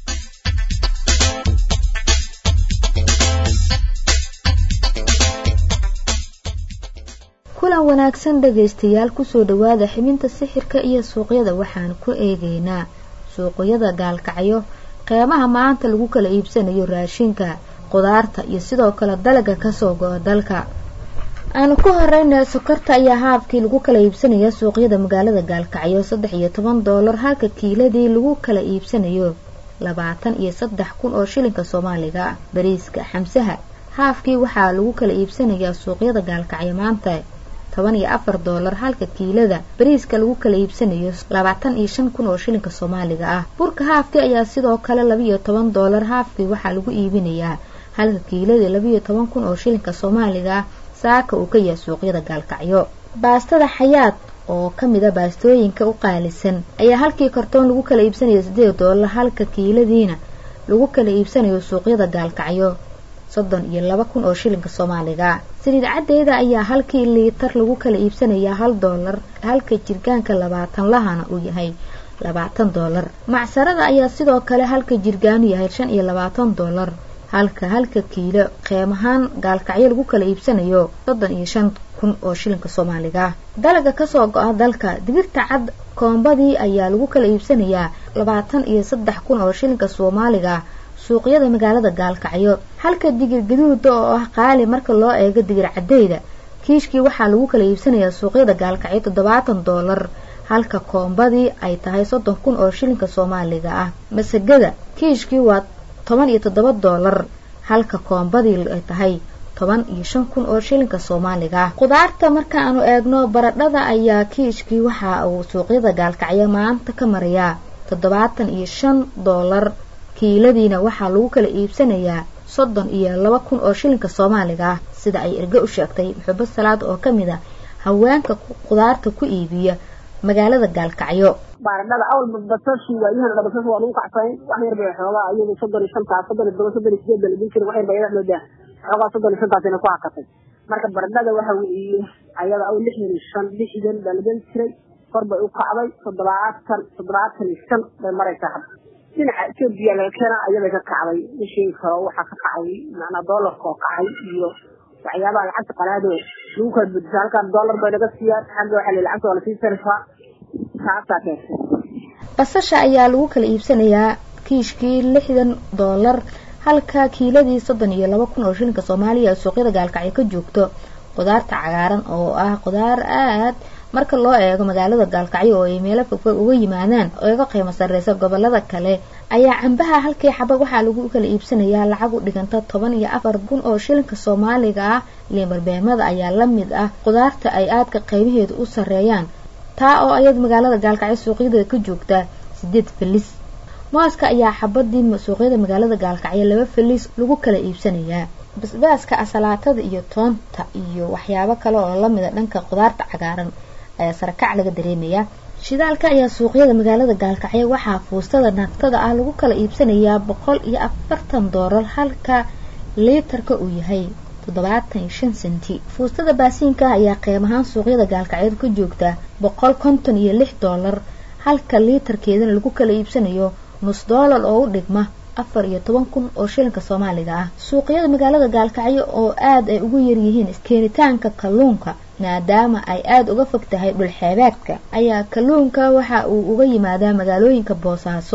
kulan wanaagsan dhageystayaal kusoo dhawaada xubinta sixirka iyo suuqyada. waxaan ku eegaynaa suuqyada gaalkacyo qiimaha maanta lagu kala iibsanayo raashinka, qudaarta iyo sidoo kale dalagga ka soo go'a dalka. aan ku horeynaa sokorta ayaa haafkii lagu kala iibsanayaa suuqyada magaalada gaalkacyo saddex iyo toban doolar halka kiiladii lagu kala iibsanayo labaatan iyo saddex kun oo shilinka Soomaaliga. bariiska xamsaha haafkii waxaa lagu kala iibsanayaa suuqyada gaalkacyo maanta toban iyo afar doolar halka kiilada bariiska lagu kala iibsanayo labaatan iyo shan kun oo shilinka Soomaaliga ah. burka haafkii ayaa sidoo kale laba iyo toban doolar haafkii waxaa lagu iibinayaa halka kiilada laba iyo toban kun oo shilinka Soomaaliga ah saaka uu ka yahay suuqyada gaalkacyo. baastada xayaat oo kamid ah baastooyinka u qaalisan ayaa halkii kartoon lagu kala iibsanayo siddeed doolar halka kiiladiina lagu kala iibsanayo suuqyada gaalkacyo soddon iyo laba kun oo shilinka Soomaaliga. saliid cadeeda ayaa halkii liitar lagu kala iibsanayaa hal doolar halka jirgaanka labaatan lahana uu yahay labaatan doolar. macsarada ayaa sidoo kale halka jirgaanu yahay shan iyo labaatan doolar halka halka kiilo qiimahaan gaalkacyo lagu kala iibsanayo soddon iyo shan kun oo shilinka Soomaaliga. dalagga ka soo go'a dalka digirta cad koombadii ayaa lagu kala iibsanayaa labaatan iyo saddex kun oo shilinka Soomaaliga suuqyada magaalada gaalkacyo halka digir gaduuda oo ah qaali marka loo eego digir cadeeda kiishkii waxaa lagu kala iibsanayaa suuqyada gaalkacyo toddobaatan doolar halka koombadii ay tahay soddon kun oo shilinka Soomaaliga ah. masagada kiishkii waa toban iyo toddoba doolar halka koombadii ay tahay toban iyo shan kun oo shilinka Soomaaliga ah. qudaarta marka aanu eegno baradhada ayaa kiishkii waxa uu suuqyada gaalkacyo maanta ka marayaa toddobaatan iyo shan doolar kiiladiina waxaa lagu kala iibsanayaa soddon iyo laba kun oo shilinka Soomaaliga ah sida ay ergo u sheegtay Muxubo Salaad oo kamid ah haweenka qudaarta ku iibiya magaalada gaalkacyo. baradhada awal basashu waa yahay basashu waa lagu kacfay wax yar bay xoogaa ayadu soddon iyo shan taas soddon iyo soddon iyo sideed la dhigay wax yar bay loo daa xoogaa soddon iyo shan taas inay ku hakatay. marka baradhada waxa weeye ayada aw lixdan iyo shan lixdan baa laga jiray kor bay u kacday toddobaatan toddobaatan iyo shan bay maraysaa. dhinaca Itoobiya laga keenay ayada ka kacday mishiin karo waxa ka kacay macna doolarka oo kacay iyo waxyaabaha lacagta qalaado lagu kala beddelay halka doolar bay laga siiyay xagga waxa la lacagta wala sii sarifaa taasaka. basasha ayaa lagu kala iibsanayaa kiishkii lixdan doolar halka kiiladii soddon iyo laba kun oo shilinka Soomaaliya suuqyada gaalkacyo ka joogto. qudaarta cagaaran oo ah qudaar aad marka loo eego magaalada gaalkacyo oo ay meelo fog uga yimaadaan oo iga qiimo sareysa gobolada kale ayaa cambaha halkii xabad waxaa lagu kala iibsanayaa lacag u dhiganta toban iyo afar kun oo shilinka Soomaaliga ah. liin barbeemada ayaa la mid ah qudaarta ay aadka qiimaheedu u sareeyaan taa oo ayad magaalada gaalkacyo suuqyada ka joogta siddeed filis. mooska ayaa xabadii suuqyada magaalada gaalkacyo laba filis lagu kala iibsanayaa. basbaaska asalaatada iyo toonta iyo waxyaabo kale oo la mid ah dhanka qudaarta cagaaran ayaa sarakac laga dareemayaa. shidaalka ayaa suuqyada magaalada gaalkacyo waxaa fuustada naftada ah lagu kala iibsanayaa boqol iyo afartan doolar halka liitarka uu yahay toddobaatan iyo shan senti. fuustada baasiinka ayaa qiimahaan suuqyada gaalkacyo ka joogta boqol konton iyo lix doolar halka liitarkeedana lagu kala iibsanayo nus doolar oo u dhigma afar iyo toban kun oo shilinka Soomaaliga ah. suuqyada magaalada gaalkacyo oo aad ay ugu yar yihiin iskeenitaanka kalluunka maadaama ay aad uga fog tahay dhul xeebeedka ayaa kalluunka waxa uu uga yimaadaa magaalooyinka Boosaaso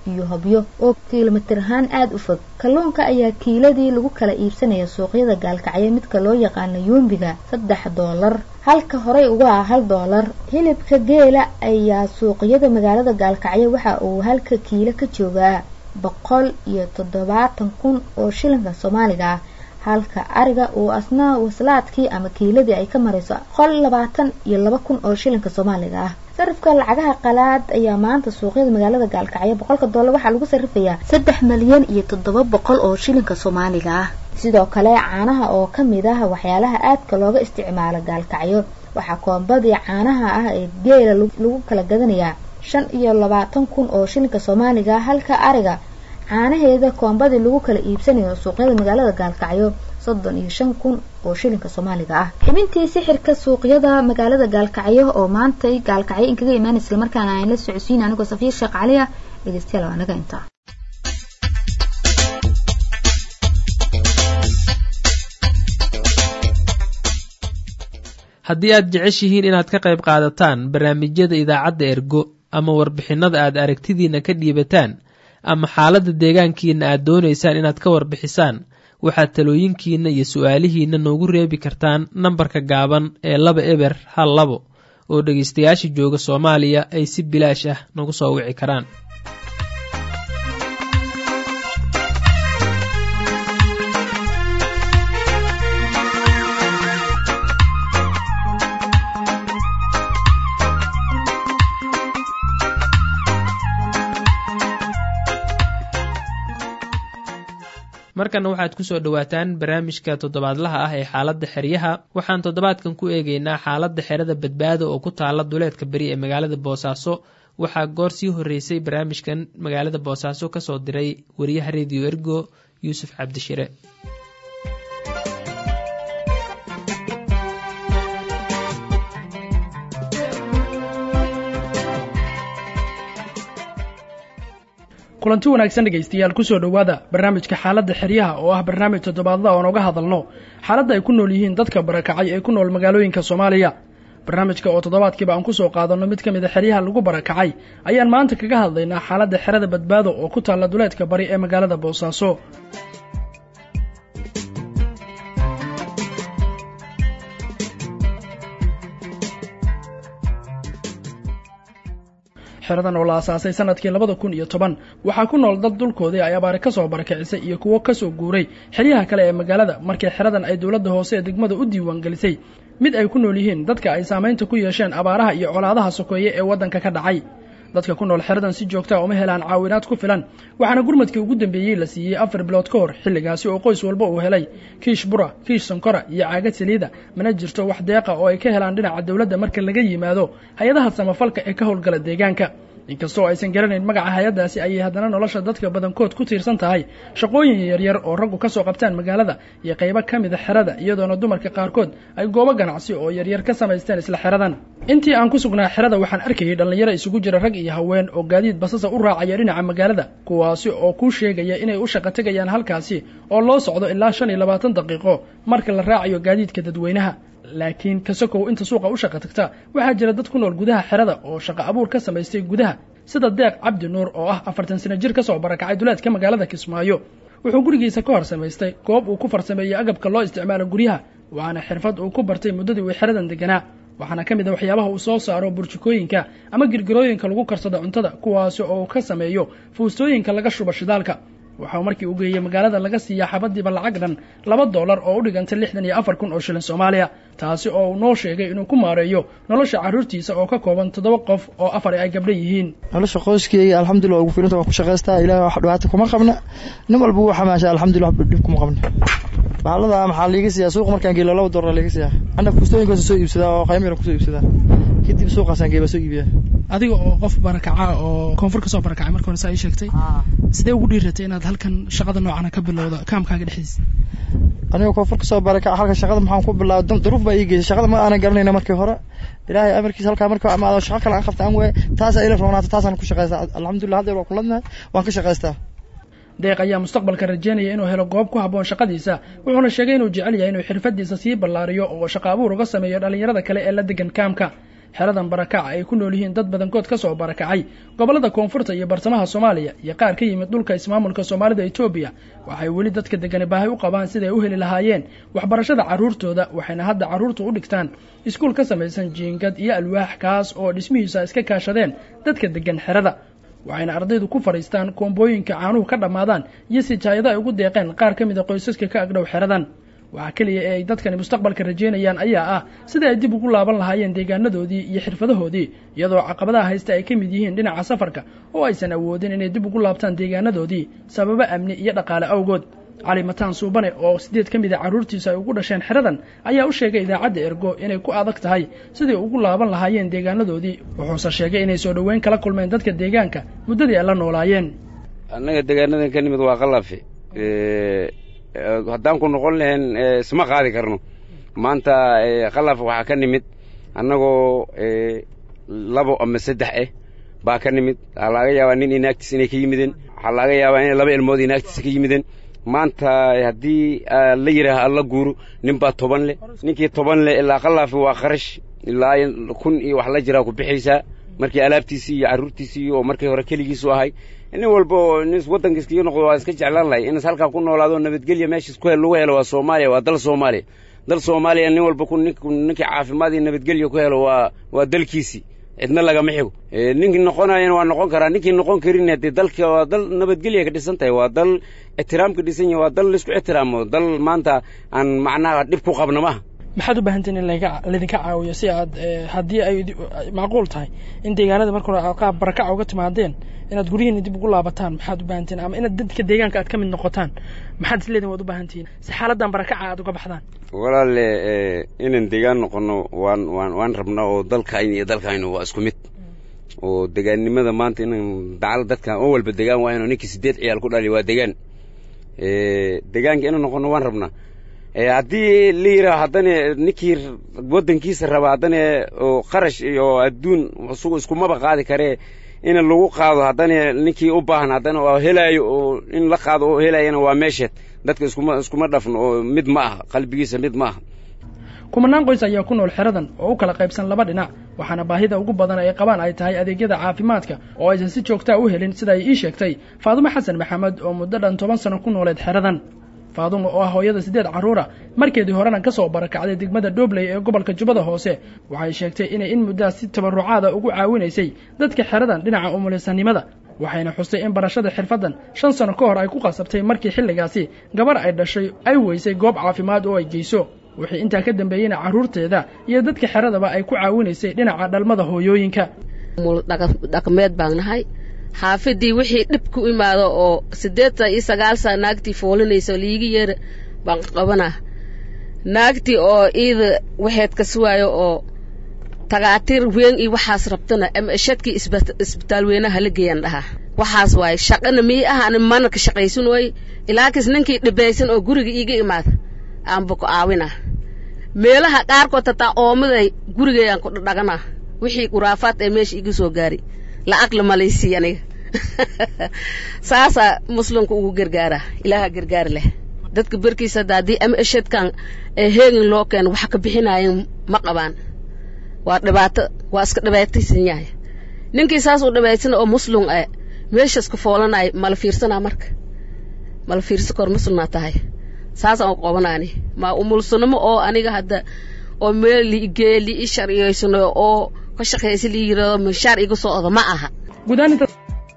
iyo Hobyo oo kiiloomitir ahaan aad u fog. Kalluunka ayaa kiiladii lagu kala iibsanaya suuqyada Gaalkacyo midka loo yaqaan Yumbiga saddex doolar halka horey uga ah hal doolar. Hilibka geela ayaa suuqyada magaalada Gaalkacyo waxa uu halka kiilo ka joogaa boqol iyo toddobaatan kun oo shilinka Soomaaliga ah halka ariga uu asna waslaadkii ama kiiladii ay ka marayso boqol iyo labaatan iyo laba kun oo shilinka Soomaaliga ah. sarifka lacagaha qalaad ayaa maanta suuqyada magaalada Gaalkacyo boqolka doolar waxa lagu sarifayaa saddex milyan iyo toddoba boqol oo shilinka Soomaaliga ah. sidoo kale caanaha oo kamid ah waxyaalaha aadka looga isticmaalo Gaalkacyo waxa koombadii caanaha ah ee geela lagu kala gadanayaa shan iyo labaatan kun oo shilinka Soomaaliga halka ariga caanaheeda koombadii lagu kala iibsanayo suuqyada magaalada Gaalkacyo soddon iyo shan kun oo shilinka Soomaaliga ah. xibintii sixirka suuqyada magaalada Gaalkacyo oo maanta Gaalkacyo in kaga imaan isla markaana ay la socodsiin anigoo Safiir Sheekh Cali ah dhageystayaal waa naga inta. haddii aad jeceshihiin inaad ka qayb qaadataan barnaamijyada idaacadda Ergo ama warbixinada aad aragtidiina ka dhiibataan ama xaaladda deegaankiina aad doonaysaan inaad ka warbixisaan waxaad talooyinkiina iyo su'aalihiina noogu reebi kartaan nambarka gaaban ee laba eber hal labo oo dhageystayaasha jooga Soomaaliya ay si bilaash ah nagu soo wici karaan. markana waxaad ku soo dhawaataan barnaamijka toddobaadlaha ah ee xaaladda xeryaha. waxaan toddobaadkan ku eegaynaa xaaladda xerada badbaado oo ku taala duleedka bari ee magaalada Boosaaso. waxaa goor sii horeysay barnaamijkan magaalada Boosaaso ka soo diray wariyaha Radio Ergo Yuusuf Cabdishire. kulanti wanaagsan dhageystayaal ku soo dhawaada barnaamijka xaaladda xeryaha oo ah barnaamij toddobaadla oo nooga hadalno xaaladda ay ku nool yihiin dadka barakacay ee ku nool magaalooyinka Soomaaliya. barnaamijka oo toddobaadkiiba aan ku soo qaadano mid kamid ah xeryaha lagu barakacay ayaan maanta kaga hadlaynaa xaaladda xerada badbaado oo ku taala duleedka bari ee magaalada Boosaaso. xeradan oo la asaasay sanadkii labada kun iyo toban waxaa ku nool dad dulkoodii ay abaar ka soo barakicisay iyo kuwo ka soo guuray xeryaha kale ee magaalada markii xeradan ay dawladda hoose ee degmada u diiwaan gelisay mid ay ku nool yihiin dadka ay saameynta ku yeesheen abaaraha iyo colaadaha sokeeye ee waddanka ka dhacay. dadka ku nool xeradan si joogta uma helaan caawinaad ku filan waxaana gurmadkii ugu dambeeyey la siiyey afar bilood ka hor xilligaasi oo qoys walba uu helay kiish bura kiish sankora iyo caagad saliida mana jirto wax deeqa oo ay ka helaan dhinaca dawladda marka laga yimaado hay-adaha samafalka ee ka howlgala deegaanka. inkastoo aysan garanayn magaca hay-adaasi ayay haddana nolosha dadka badankood ku tiirsan tahay shaqooyin yaryar oo raggu ka soo qabtaan magaalada iyo qaybo ka mid a xerada iyadoona dumarka qaarkood ay goobo ganacsi oo yaryar ka samaysteen isla xeradan. intii aan ku sugnaa xerada waxaan arkayay dhallinyaro isugu jira rag iyo haween oo gaadiid basasa u raacaya dhinaca magaalada kuwaasi oo kuu sheegaya inay u shaqo tegayaan halkaasi oo loo socdo ilaa shan iyo labaatan daqiiqo marka la raacayo gaadiidka dadweynaha. laakiin kasokow inta suuqa u shaqo tagta waxaa jira dad ku nool gudaha xerada oo shaqo abuur ka samaystay gudaha sida Deeq Cabdi Nuur oo ah afartan sano jir ka soo barakacay duleedka magaalada Kismaayo. wuxuu gurigiisa ka hor samaystay goob uu ku farsameeyay agabka loo isticmaalo guryaha waxaana xirfad uu ku bartay muddadii uu xeradan deganaa. waxaana ka mid ah waxyaabaha uu soo saaro burjikooyinka ama girgirooyinka lagu karsado cuntada kuwaasi oo uu ka sameeyo fuustooyinka laga shubo shidaalka. waxaa markii uu geeyay magaalada laga siiyaa xabadiiba lacag dhan laba doolar oo u dhiganta lixdan iyo afar kun oo shilin Soomaaliya taasi oo uu noo sheegay inuu ku maareeyo nolosha carruurtiisa oo ka kooban toddoba qof oo afar ay gabdho yihiin. nolosha qoyskeyga alxamdulillah ugu fiirinta waan ku shaqaystaa ilaahay wax dhibaato kuma qabna nin walba wuu xamaashaa alxamdulillah dhib kuma qabna. baalada maxaa liiga siiyaa suuq markaan geelo laba doolar liiga siiyaa ana fuustooyinka soo iibsadaa oo qiimo yar ku soo iibsadaa kadib suuqaasaan geeba soo iibiyaa. adiga oo qof barakaca oo koonfur ka soo barakacay markii hore ay sheegtay sidee ugu dhiiratay inaad halkan shaqada noocan ka bilowdo kaamkaaga dhexdiisa? aniga koonfur ka soo barakacay halkan shaqada maxaan ku bilaabay duruuf baa ii geysay shaqada ma aanan garanayna markii hore ilaahay amarkiisa halka markaa ama shaqo kale aan qabta aan way taas ay la roonaato taasaan ku shaqaystaa alxamdulillah hadda waa kuladna waan ka shaqaystaa. Deeq ayaa mustaqbalka rajeynaya inuu helo goob ku habboon shaqadiisa wuxuuna sheegay inuu jecel yahay inuu xirfadiisa sii ballaariyo oo shaqo abuur uga sameeyo dhalinyarada kale ee la degan kaamka. xeradan barakaca ay ku nool yihiin dad badankood ka soo barakacay gobollada koonfurta iyo bartamaha soomaaliya iyo qaar ka yimid dhulka ismaamulka soomaalida etoobiya waxay weli dadka degani baahi u qabaan siday u heli lahaayeen waxbarashada carruurtooda waxayna hadda carruurta u dhigtaan iskuul ka samaysan jiingad iyo alwaax kaas oo dhismihiisa iska kaashadeen dadka degan xerada waxayna ardaydu ku fadhiistaan koombooyinka caanuhu ka dhammaadaan iyo sijaayado ay ugu deeqeen qaar ka mid a qoysaska ka agdhow xeradan waxaa keliya ee ay dadkani mustaqbalka rajeynayaan ayaa ah sidai ay dib ugu laaban lahaayeen deegaanadoodii iyo xirfadahoodii iyadoo caqabadaha haysta ay ka mid yihiin dhinaca safarka oo aysan awoodin inay dib ugu laabtaan deegaanadoodii sababo amni iyo dhaqaale awgood cali mataan suubane oo sideed ka mid a carruurtiisa ay ugu dhasheen xeradan ayaa u sheegay idaacadda ergo inay ku adag tahay sidai ugu laaban lahaayeen deegaanadoodii wuxuuse sheegay inay soo dhoweyn kala kulmeen dadka deegaanka muddadii ay la noolaayeen annaga deegaanadan ka nimid waa qalafi haddaan ku noqon lahayn isma qaadi karno maanta qalaf waxaa ka nimid annagoo labo ama saddex ah baa ka nimid waxaa laga yaabaa nin inaagtiis inay ka yimideen waxaa laga yaabaa inay laba ilmood inaagtiisa ka yimideen maanta haddii la yidhaaha alla guuro nin baa toban leh ninkii toban leh ilaa qalaafi waa kharash ilaa kun iyo wax la jiraa ku bixaysaa markii alaabtiisii iyo carruurtiisii oo markii hore keligiisu ahay nin walba oo nin waddanka iskaga noqdo waa iska jeclaan lahay inas halkaa ku noolaado nabadgelya meeshaas ku hel lagu helo waa soomaaliya waa dal soomaaliya dal soomaaliya nin walba ku ninkii caafimaad iyo nabadgelya ku helo waa waa dalkiisii cidna lagama xigo ninkii noqonayana waa noqon karaa ninkii noqon karin haddii dalka waa dal nabadgelya ka dhisan tahay waa dal ixtiraam ka dhisan yahay waa dal laisku ixtiraamo dal maanta aan macnaha dhib ku qabna maaha maxaad u baahantiin in laydinka caawiyo si aad haddii ay macquul tahay in deegaanada marka hore qaab barakaca uga timaadeen inaad guryihiina dib ugu laabataan maxaad u baahantiin ama inaad dadka deegaanka aad ka mid noqotaan maxaad isleedin waad u baahantihiin si xaaladan barakaca aad uga baxdaan walaale inaan deegaan noqono waan waan waan rabnaa oo dalkayna iyo dalkayna waa isku mid oo deegaannimada maanta inaan dacal dadka oo walba deegaan waa inuu ninkii sideed ciyaal ku dhali waa deegaan deegaanka inaan noqono waan rabnaa haddii la yidhaaho haddana ninkii waddankiisa raba haddana oo qarash iyo adduun isugu iskumaba qaadi karee in lagu qaado haddana ninkii u baahan haddana oo helaayo oo in la qaado oo helaayana waa meesheed dadka iskuma iskuma dhafno oo mid ma aha qalbigiisa mid ma aha kumanaan qoys ayaa ku nool xeradan oo u kala qaybsan laba dhinac waxaana baahida ugu badan ay qabaan ay tahay adeegyada caafimaadka oo aysan si joogtaa u helin sida ay ii sheegtay faadumo xasan maxamed oo muddo dhan toban sano ku nooleed xeradan faadumo oo ah hooyada siddeed carruura markeedii horena ka soo barakacday degmada dhobley ee gobolka jubbada hoose waxay sheegtay inay in muddaas si tabarrucaada ugu caawinaysay dadka xeradan dhinaca umulisanimada waxayna xustay in barashada xirfaddan shan sano ka hor ay ku qasabtay markii xilligaasi gabar ay dhashay ay weysay goob caafimaad oo ay geyso wixii intaa ka dambeeyeyna carruurteeda iyo dadka xeradaba ay ku caawinaysay dhinaca dhalmada hooyooyinka dhaqameed baan nahay xaafidii wixii dhib ku imaado oo siddeetan iyo sagaal saa naagtii foolinayso liigi yeer baan qabanaa naagtii oo iida waxeed ka suwaayo oo tagaatiir weyn iyo waxaas rabtana ama ishadkii isbitaal weynaha la geeyaan dhahaa waxaas waaye shaqana mii ah ani mana ka shaqaysan way ilaakis ninkii dhibaysan oo guriga iiga imaada aanba ku aawinaa meelaha qaarkood tataa oomaday gurigayaan ku dhadhaganaa wixii kuraafaad ee meesha iga soo gaari lacag la malaysiiy aniga saasaa muslimka ugu gargaaraa ilaaha gargaar leh dadka barkiisa hadda haddii ama eshadkan ee heegin loo keeno waxa ka bixinaayeen ma qabaan waa dhibaato waa iska dhibaataysan yahay ninkii saas u dhibaysana oo muslim eh meeshaas ka foolanaya mala fiirsanaa marka mala fiirsa kor muslimnaa tahay saasaan u qabanaani ma umulsanimo oo aniga hadda oo meel liigee lii sharciyaysano oo ka shaqaysa lii yirahdo mishaar iga soo odo ma aha gudaaninta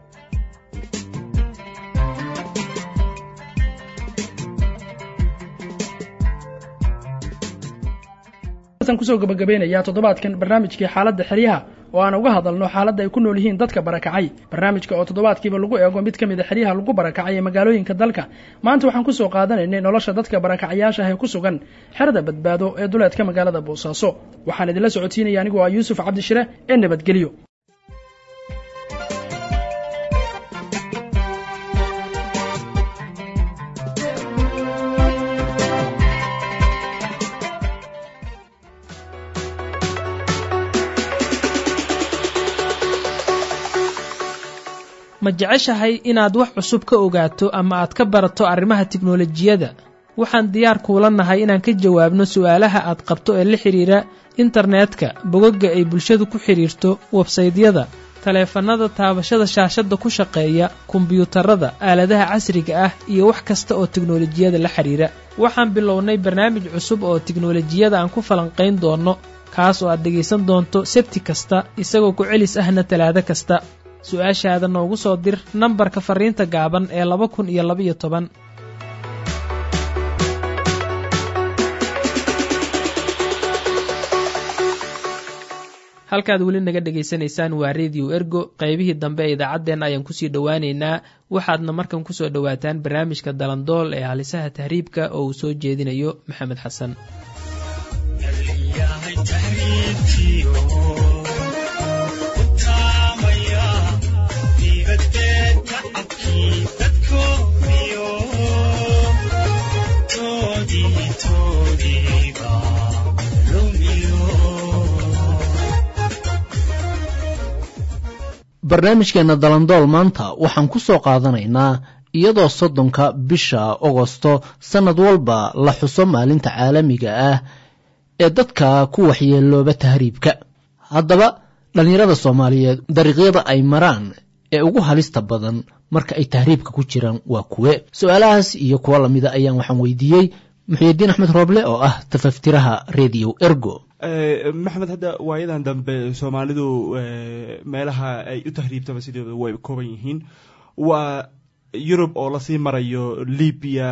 kusoo gabagabeynayaa toddobaadkan barnaamijkii xaaladda xeryaha oo aan uga hadalno xaaladda ay ku nool yihiin dadka barakacay barnaamijka oo toddobaadkiiba lagu eego mid ka mid a xeryaha lagu barakacay ee magaalooyinka dalka maanta waxaan ku soo qaadanaynay nolosha dadka barakacayaasha ah ee ku sugan xerada badbaado ee duleedka magaalada boosaaso waxaan idinla socodsiinaya anigoo ah yuusuf cabdishire ee nabadgelyo ma jeceshahay inaad wax cusub ka ogaato ama aad ka barato arrimaha tiknoolajiyadda waxaan diyaar kuula nahay inaan ka jawaabno su'aalaha aad qabto ee la xidhiira internetka bogagga ay bulshadu ku xidhiirto websaydyada taleefannada taabashada shaashadda ku shaqeeya kombiyuutarada aaladaha casriga ah iyo wax kasta oo tiknolojiyada la xidhiira waxaan bilownay barnaamij cusub oo tiknolojiyada aan ku falanqayn doonno kaas oo aad dhegaysan doonto sabti kasta isagoo ku celis ahna talaado kasta su-aashaada noogu soo dir nambarka fariinta gaaban ee laba kun iyo labaiyo toban halkaad weli naga dhegaysanaysaan waa radio ergo qaybihii dambe ee idaacaddeenna ayaan kusii dhowaaneynaa waxaadna markan kusoo dhowaataan barnaamijka dalandool ee halisaha tahriibka oo uu soo jeedinayo maxamed xasan barnaamijkeena dalandool maanta waxaan ku soo qaadanaynaa iyadoo soddonka bisha ogosto sannad walba la xuso maalinta caalamiga ah ee dadka ku waxyeelooba tahriibka haddaba dhallinyarada soomaaliyeed dariiqyada ay maraan ee ugu halista badan marka ay tahriibka ku jiraan waa kuwe su-aalahaas iyo kuwo lamida ayaan waxaan weydiiyey muxyidiin axmed rooble oo ah tafaftiraha radio ergo maxamed hadda waayadan dambe soomaalidu meelaha ay u tahriibtaba sideeda way kooban yihiin waa yurub oo lasii marayo libya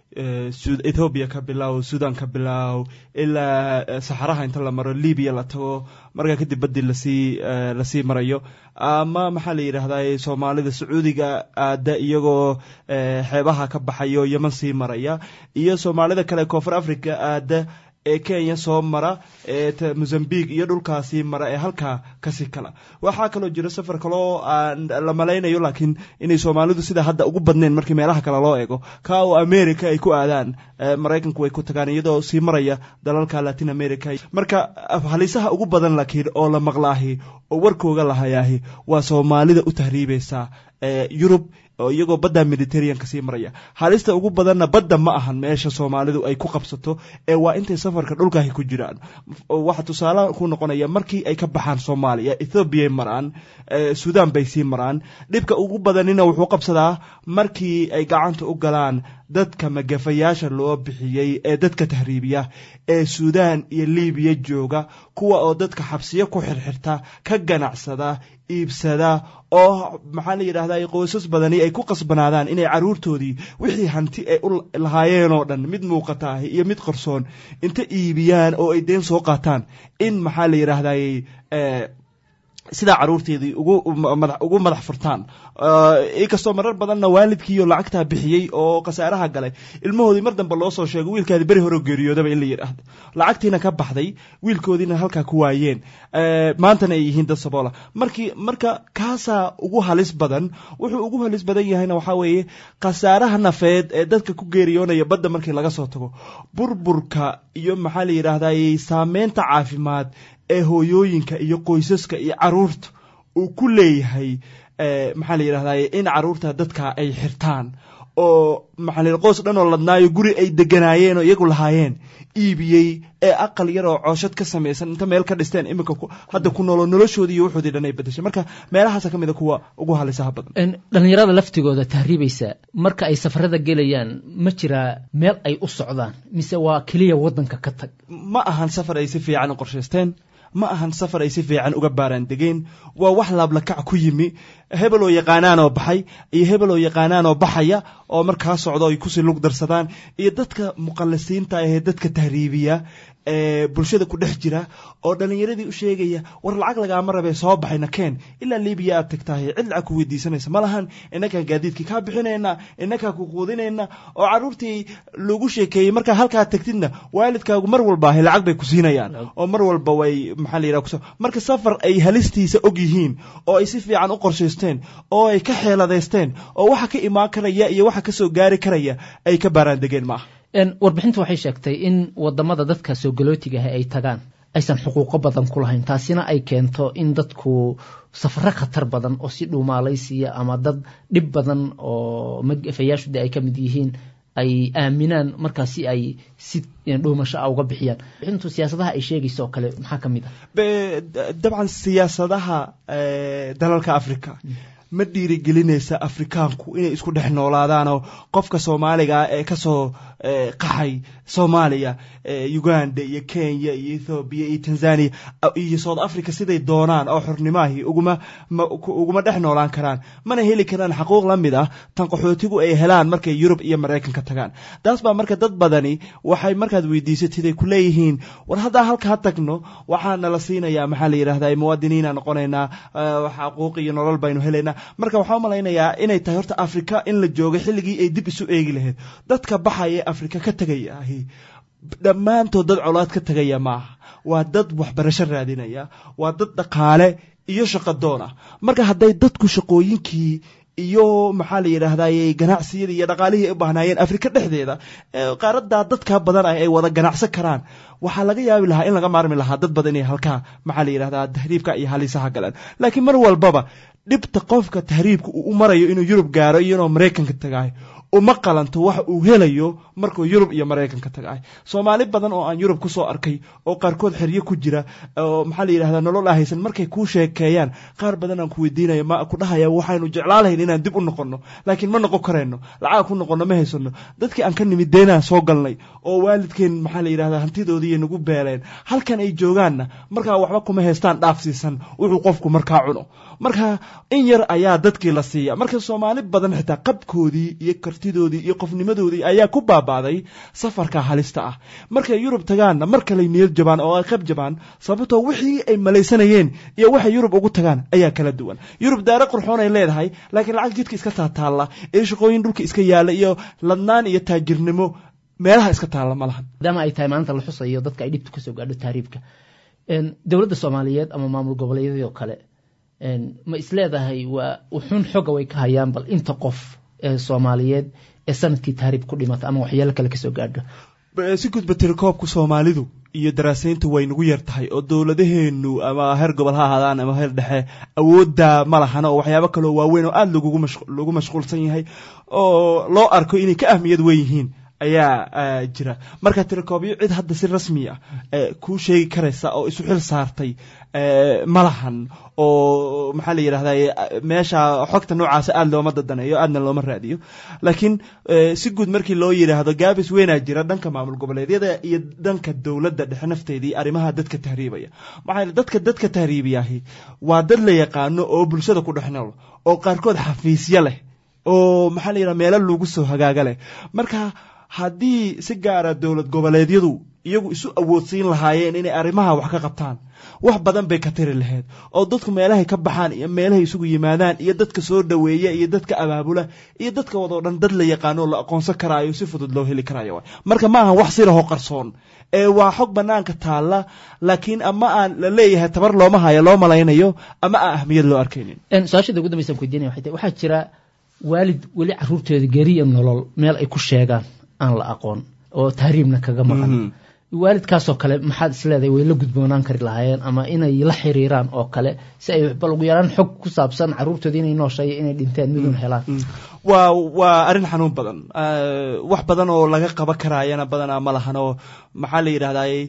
ethoobiya ka bilow sudan ka bilow ilaa saxaraha inta la maro libiya la tago markaa kadib baddi lasii lasii marayo ama maxaa la yidhaahdaa soomaalida sacuudiga aada iyagoo xeebaha ka baxayo yeman sii maraya iyo soomaalida kale koonfur africa aada ee kenya soo mara ee mozambique iyo dhulkaasii mara ee halkaa kasii kala waxaa kaloo jira safar kaloo aan la malaynayo laakiin inay soomaalidu sida hadda ugu badneen markii meelaha kale loo eego ka oo america ay ku aadaan maraykanku way ku tagaan iyadoo sii maraya dalalka latin america marka halisaha ugu badan laakiin oo la maqlaahi oo warkooga lahayaahi waa soomaalida u tahriibaysa yurub oo iyagoo badda mediterranean kasii maraya halista ugu badanna badda ma ahan meesha soomaalidu ay ku qabsato ee waa intay safarka dhulkaahi ku jiraan waxa tusaale ku noqonaya markii ay ka baxaan soomaaliya ethoobiya maraan sudan bay sii maraan dhibka ugu badanina wuxuu qabsadaa markii ay gacanta u galaan dadka magafayaasha loo bixiyey ee dadka tahriibiya ee sudan iyo libiya jooga kuwa oo dadka xabsiyo ku xirxirta ka ganacsada iibsada oo maxaa la yidhahdaa qoysas badani ay ku qasbanaadaan inay caruurtoodii wixii hanti ay u lahaayeen oo dhan mid muuqata iyo mid qarsoon inta iibiyaan oo ay deen soo qaataan in maxaa la yidhaahdaa sidaa caruurteedii ugu ugu madax furtaan inkastoo marar badanna waalidkiiyo lacagtaa bixiyey oo khasaaraha galay ilmahoodii mar dambe loo soo sheego wiilkaadi beri hore geeriyoodaba in la yidhaahdo lacagtiina ka baxday wiilkoodiina halkaa ku waayeen maantana ay yihiin dad saboola markii marka kaasaa ugu halis badan wuxuu ugu halis badan yahayna waxaa weeye khasaaraha nafeed ee dadka ku geeriyoonaya badda markii laga soo tago burburka iyo maxaa la yidhaahdaa saameynta caafimaad ee hooyooyinka iyo qoysaska iyo caruurta uu ku leeyahay maxaa la yidhahdaa in caruurta dadka ay xirtaan oo maxaa la qoys dhan oo ladnaayo guri ay deganaayeen oo iyagu lahaayeen iibiyey ee aqal yar oo cooshad ka samaysan inta meel ka dhisteen iminka hadda ku noolo noloshoodii iyo wuxoodii dhan ay bedeshay marka meelahaasa ka mid a kuwa ugu halisaha badan dhallinyarada laftigooda tahriibaysa marka ay safarada gelayaan ma jiraa meel ay u socdaan mise waa keliya waddanka ka tag ma ahan safar ay si fiican u qorshaysteen ma ahan safar ay si fiican uga baaraan degeen waa wax laablakac ku yimi hebel oo yaqaanaan oo baxay iyo hebel oo yaqaanaan oo baxaya oo markaa socdo ay kusii lug darsadaan iyo dadka muqallisiinta ahee dadka tahriibiya ee bulshada ku dhex jira oo dhallinyaradii u sheegaya war lacag lagaama rabee soo baxayna keen ilaa libiya aad tagtahay cid lacag ku weydiisanaysa ma lahan innakaan gaadiidkii kaa bixinayna innakaa ku quudinayna oo carruurtii lagu sheekeeyey markaa halkaa tagtidna waalidkaagu mar walba ahay lacag bay ku siinayaan oo mar walba way maxaa la yidhaha kuso marka safar ay halistiisa og yihiin oo ay si fiican u qorshaysteen oo ay ka xeeladaysteen oo waxa ka imaan karaya iyo waxa ka soo gaari karaya ay ka baaraan degeen maaha warbixintu waxay sheegtay in wadamada dadka soo galootiga ah ay tagaan aysan xuquuqo badan ku lahayn taasina ay keento in dadku safaro khatar badan oo si dhuumaalaysiya ama dad dhib badan oo magafayaashu de ay ka mid yihiin ay aaminaan markaasi ay si dhuumasho ah uga bixiyaan bixintu siyaasadaha ay sheegayso oo kale maxaa ka mid ah dabcan siyaasadaha dalalka africa ma dhiirigelinaysa afrikaanku inay isku dhex noolaadaanoo qofka soomaaliga ah ee kasoo qaxay soomaaliya uganda iyo kenya iyo ethoobiya iyo tanzania iyo south africa siday doonaan oo xornimaahii uguma uguma dhex noolaan karaan mana heli karaan xaquuq la mid ah tan qaxootigu ay helaan markay yurub iyo maraykanka tagaan taas baa marka dad badani waxay markaad weydiisatid ay ku leeyihiin war haddaa halkaa tagno waxaana la siinayaa maxaa la yidhahdaa muwaadiniina noqonaynaa xaquuq iyo nolol baynu helaynaa marka waxaa umalaynayaa inay tahay horta afrika in la joogay xilligii ay dib isu eegi lahayd dadka baxaya afrika ka tegaya ahi dhammaantood dad colaad ka tegaya maaha waa dad waxbarasho raadinaya waa dad dhaqaale iyo shaqadoon ah marka hadday dadku shaqooyinkii iyo maxaa la yidhaahdaye ganacsiyadii iyo dhaqaalihii ay u baahnaayeen afrika dhexdeeda qaaradaa dadkaa badan ah ay wada ganacsan karaan waxaa laga yaabi lahaa in laga maarmi lahaa dad badan inay halkaa maxaa la yidhahdaa tahriibka iyo halisaha galaan laakiin mar walbaba dhibta qofka tahriibka uu u marayo inuu yurub gaaro iyo inuu maraykanka tagaayo uma qalanto waxa uu helayo markuu yurub iyo maraykanka tagaay soomaali badan oo aan yurub kusoo arkay oo qaarkood xeryo ku jira oo maxaa la yidhahdaa nolol ahaysan markay kuu sheekeeyaan qaar badan aan ku weydiinayo ma ku dhahaya waxaynu jeclaan lahayn inaan dib u noqono laakiin ma noqon karayno lacag ku noqono ma haysano dadkii aan ka nimid deenaan soo galnay oo waalidkeen maxaa la yidhahdaa hantidoodii nagu beeleen halkan ay joogaanna markaa waxba kuma haystaan dhaafsiisan wuxuu qofku markaa cuno marka in yar ayaa dadkii la siiya marka soomaali badan xitaa qabkoodii iyo kartidoodii iyo qofnimadoodii ayaa ku baabaaday safarka halista ah markay yurub tagaanna mar kale niyad jabaan oo ay qayb jabaan sababtoo wixii ay malaysanayeen iyo waxay yurub ugu tagaan ayaa kala duwan yurub daara qurxoon ay leedahay laakiin lacag jidka iska taataalla ee shaqooyin dhulka iska yaala iyo ladnaan iyo taajirnimo meelaha iska taalla ma lahan maadaama ay tahay maanta la xusayo dadka ay dhibtu kasoo gaadho tahriibka dowladda soomaaliyeed ama maamul goboleedyadii oo kale ma isleedahay waa uxun xooga way ka hayaan bal inta qof ee soomaaliyeed ee sanadkii tahriib ku dhimata ama waxyaalo kale kasoo gaadho si gudba tirikoobka soomaalidu iyo daraasaynta way nagu yar tahay oo dowladaheenu ama heer gobol ha ahaadaan ama heer dhexe awoodda ma lahana oo waxyaabo kaloo waaweyn oo aada lagu mashquulsan yahay oo loo arko inay ka ahmiyad weyn yihiin ayaa jira marka tirikoobyo cid hadda si rasmi ah kuu sheegi karaysa oo isu xil saartay malahan oo maxaa la yidhahdaa meesha xogta noocaasa aada looma dadaneeyo aadna looma raadiyo laakiin si guud markii loo yidhaahdo gaabis weynaa jira dhanka maamul goboleedyada iyo dhanka dowladda dhexe nafteedii arrimaha dadka tahriibaya maxaa dadka dadka tahriibiyahi waa dad la yaqaano oo bulshada ku dhex nool oo qaarkood xafiisyo leh oo maxaa la yidhaha meelo lagu soo hagaaga leh marka haddii si gaara dowlad goboleedyadu iyagu isu awoodsiin lahaayeen inay arrimaha wax ka qabtaan wax badan bay ka tiri lahayd oo dadku meelahay ka baxaan iyo meelahay isugu yimaadaan iyo dadka soo dhaweeya iyo dadka abaabula iyo dadka wadoo dhan dad la yaqaano oo la aqoonsan karaayo si fudud loo heli karaayo marka ma aha wax siraho qarsoon ee waa xog banaanka taalla laakiin ama aan la leeyahay tabar looma hayo loo malaynayo ama aan ahmiyad loo arkaynin su-aashada ugu dambaysan ku weydiinaya waxay tahay waxaa jira waalid weli carruurteeda geriya nolol meel ay ku sheegaan aan la aqoon oo tahriibna kaga maqan waalidkaasoo kale maxaad isleedahay way la gudboonaan kari lahaayeen ama inay la xiriiraan oo kale si ay bal ugu yaraan xog ku saabsan carruurtooda inay nooshayo inay dhinteen midun helaan waa waa arrin xanuun badan wax badan oo laga qaba karaayana badanaa ma lahan oo maxaa la yidhahdaay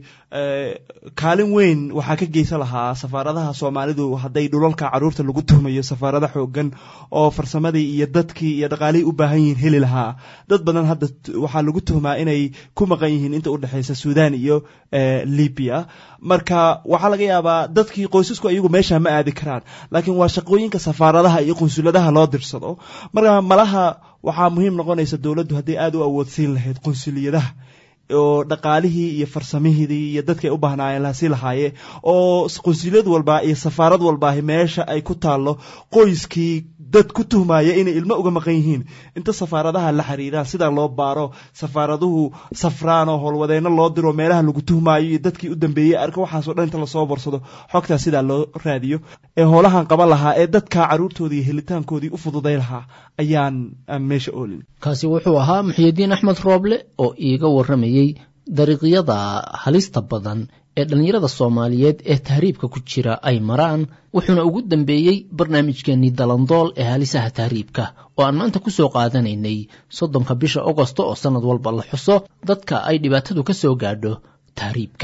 kaalin weyn waxaa ka geysan lahaa safaaradaha soomaalidu hadday dhulalka carruurta lagu tuhmayo safaarada xoogan oo farsamadii iyo dadkii iyo dhaqaalihii u baahan yihiin heli lahaa dad badan hadda waxaa lagu tuhmaa inay ku maqan yihiin inta udhexaysa sudan iyo libya marka waxaa laga yaabaa dadkii qoysasku ayagu meesha ma aadi karaan laakiin waa shaqooyinka safaaradaha iyo qunsuladaha loo dirsado marka malaha waxaa muhiim noqonaysa dowladdu hadday aada u awoodsiin lahayd qunsuliyadaha oo dhaqaalihii iyo farsamihidii iyo dadkay u baahnaayeen lahasi lahaaye oo qunsuliyad walba iyo safaarad walbaahi meesha ay ku taallo qoyskii dad ku tuhmaya inay ilmo uga maqan yihiin inta safaaradaha la xiriiraan sidaa loo baaro safaaraduhu safraan oo howlwadeenno loo diro meelaha lagu tuhmaayo iyo dadkii u dambeeyey arka waxaasoo dhan inta lasoo borsado xogtaas sidaa loo raadiyo ee howlahan qaban lahaa ee dadka carruurtoodii helitaankoodii u fududay lahaa ayaan meesha oolin kaasi wuxuu ahaa muxyidiin axmed rooble oo iiga warramayey dariiqyada halista badan ee dhallinyarada soomaaliyeed ee tahriibka ku jira ay maraan wuxuuna ugu dambeeyey barnaamijkeennii dalandool ee halisaha tahriibka oo aan maanta ku soo qaadanaynay soddonka bisha agosto oo sannad walba la xuso dadka ay dhibaatadu ka soo gaadho tahriibka.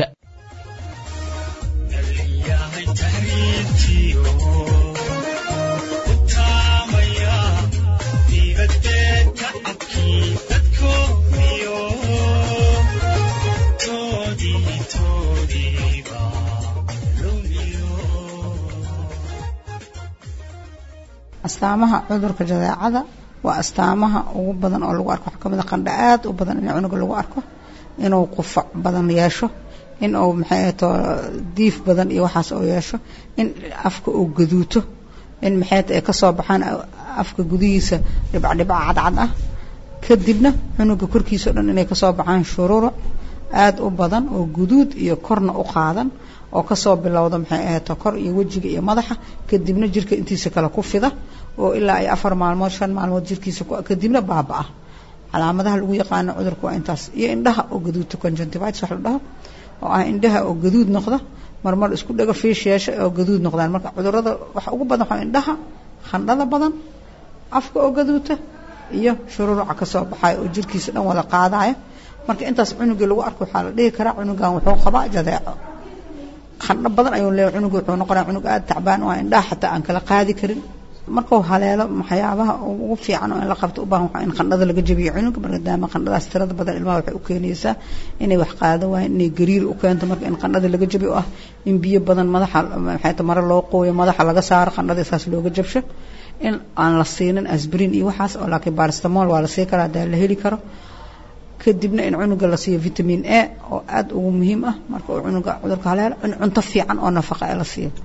astaamaha cudurka jadeecada waa astaamaha ugu badan oo lagu arko waxaa kamid ah qandho aad u badan in cunuga lagu arko inuu qufac badan yeesho inuu maxay ahato diif badan iyo waxaas oo yeesho in afka uu gaduuto in maxay ay ka soo baxaan afka gudihiisa dhibac dhibac cadcad ah kadibna cunuga korkiisa dhan inay ka soo baxaan shuruuro aad u badan oo guduud iyo korna u qaadan oo ka soo bilowda maxay ahato kor iyo wajiga iyo madaxa kadibna jirka intiisa kala ku fida oo ilaa ay afar maalmood shan maalmood jirkiisa kadibna baabaa calaamadaha lagu yaqaan cudurku waa intaas iyo indhaha oo gaduudta conjunctivitis wax la dhaho oo ah indhaha oo gaduud noqda marmar isku dhaga fiish yeesha oo gaduud noqdaan marka cudurrada waxa ugu badan waa indhaha khandhada badan afka oo gaduuta iyo shururuca ka soo baxay oo jirkiisa dhan wada qaadaya marka intaas cunuga lagu arko waxa la dhihi karaa cunugan wuxuu qabaa jadeeco khandho badan ayuu leeyahay cunuga wuxuu noqonaa cunug aad tacbaan oo indhaha xataa aan kala qaadi karin markuu haleelo waxyaabaha ugu fiican oo in la qabto u baahan waxaa in qandhada laga jabiyo cunuga maadaama qandhadaas tirada badan ilmaha waxay u keenaysaa inay wax qaado waayeen inay gariir u keento marka in qandhada laga jabiyo ah in biyo badan madaxa maxay tahay maro loo qooyo madaxa laga saaro qandhada isaas looga jabsho in aan la siinin aspirin iyo waxaas oo laakiin paracetamol waa la sii karaa hadaa la heli karo kadibna in cunuga la siiyo vitamin A oo aad ugu muhiim ah marka uu cunuga cudurka haleelo in cunto fiican oo nafaqo ah la siiyo.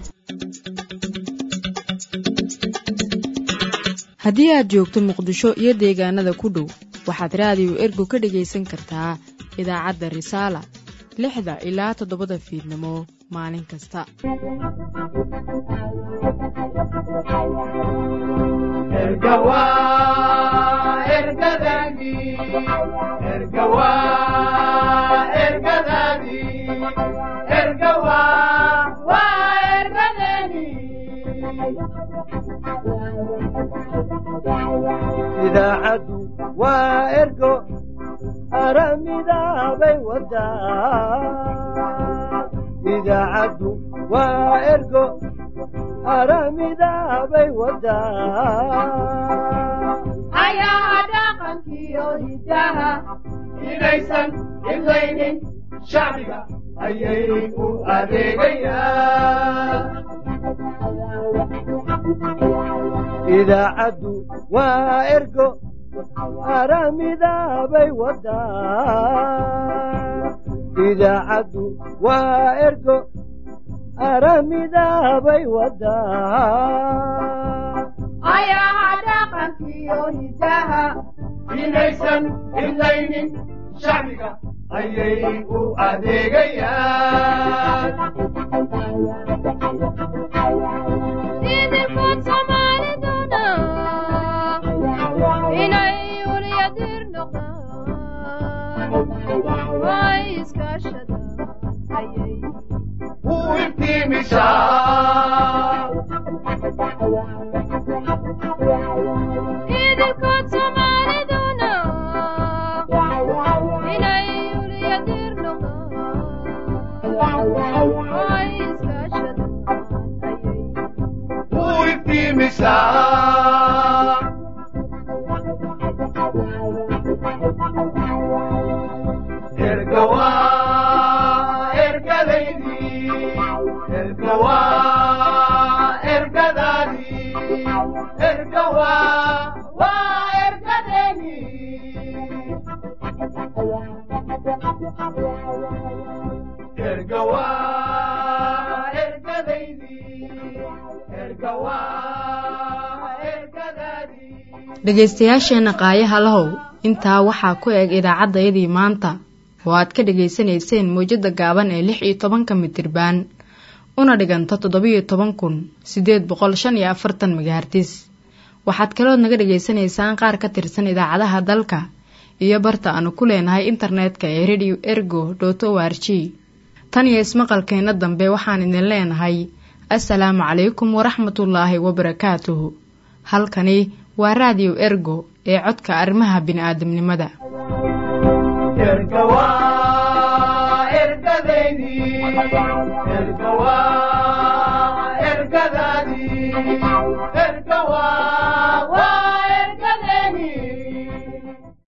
haddii aad joogto muqdisho iyo deegaanada ku dhow waxaad raadiyo ergo ka dhagaysan kartaa idaacadda risaala lixda ilaa toddobada fiidnimo maalin kasta. idaacaddu waa ergo aramidaabay wadaa idaacaddu waa ergo aramidaabay wadaa ayaa dhaqankiyo hidaha inaysan idlaynin shacbiga ayay u adeegayaan idaacaddu waa ergo aramidaabay wadaa idaacaddu waa ergo aramidaabay wadaa ayaa dhaqankiyo hidaha inaysan idlaynin shacbiga ayay u adeegayaan idinkood soomaaliduna inay ulyadir noqdaan way iskaashada ayay u iftiimisaa idinkood soomaaliduna inay ulyadir noqdaan way iskaashada u iftiimisaa ergawa ergadaydii ergawa ergadaadii ergawa waa ergadeeni ergawa ergadaydii ergawa ergadaadii dhegaystayaasheenna qaayaha lahow intaa waxaa ku eg idaacaddayadii maanta oo aad ka dhegaysanayseen mawjadda gaaban ee lix iyo tobanka mitirbaan una dhiganta toddobiyo toban kun siddeed boqol shan iyo afartan megahertis waxaad kalood naga dhegaysanaysaan qaar ka tirsan idaacadaha dalka iyo barta aanu ku leenahay internetka ee radio ergo dot o r g tan iyo ismaqalkeenna dambe waxaan idin leenahay assalaamu calaykum waraxmatullaahi wabarakaatuhu. halkani waa raadiyo ergo ee codka arrimaha bini'aadamnimada. ergawa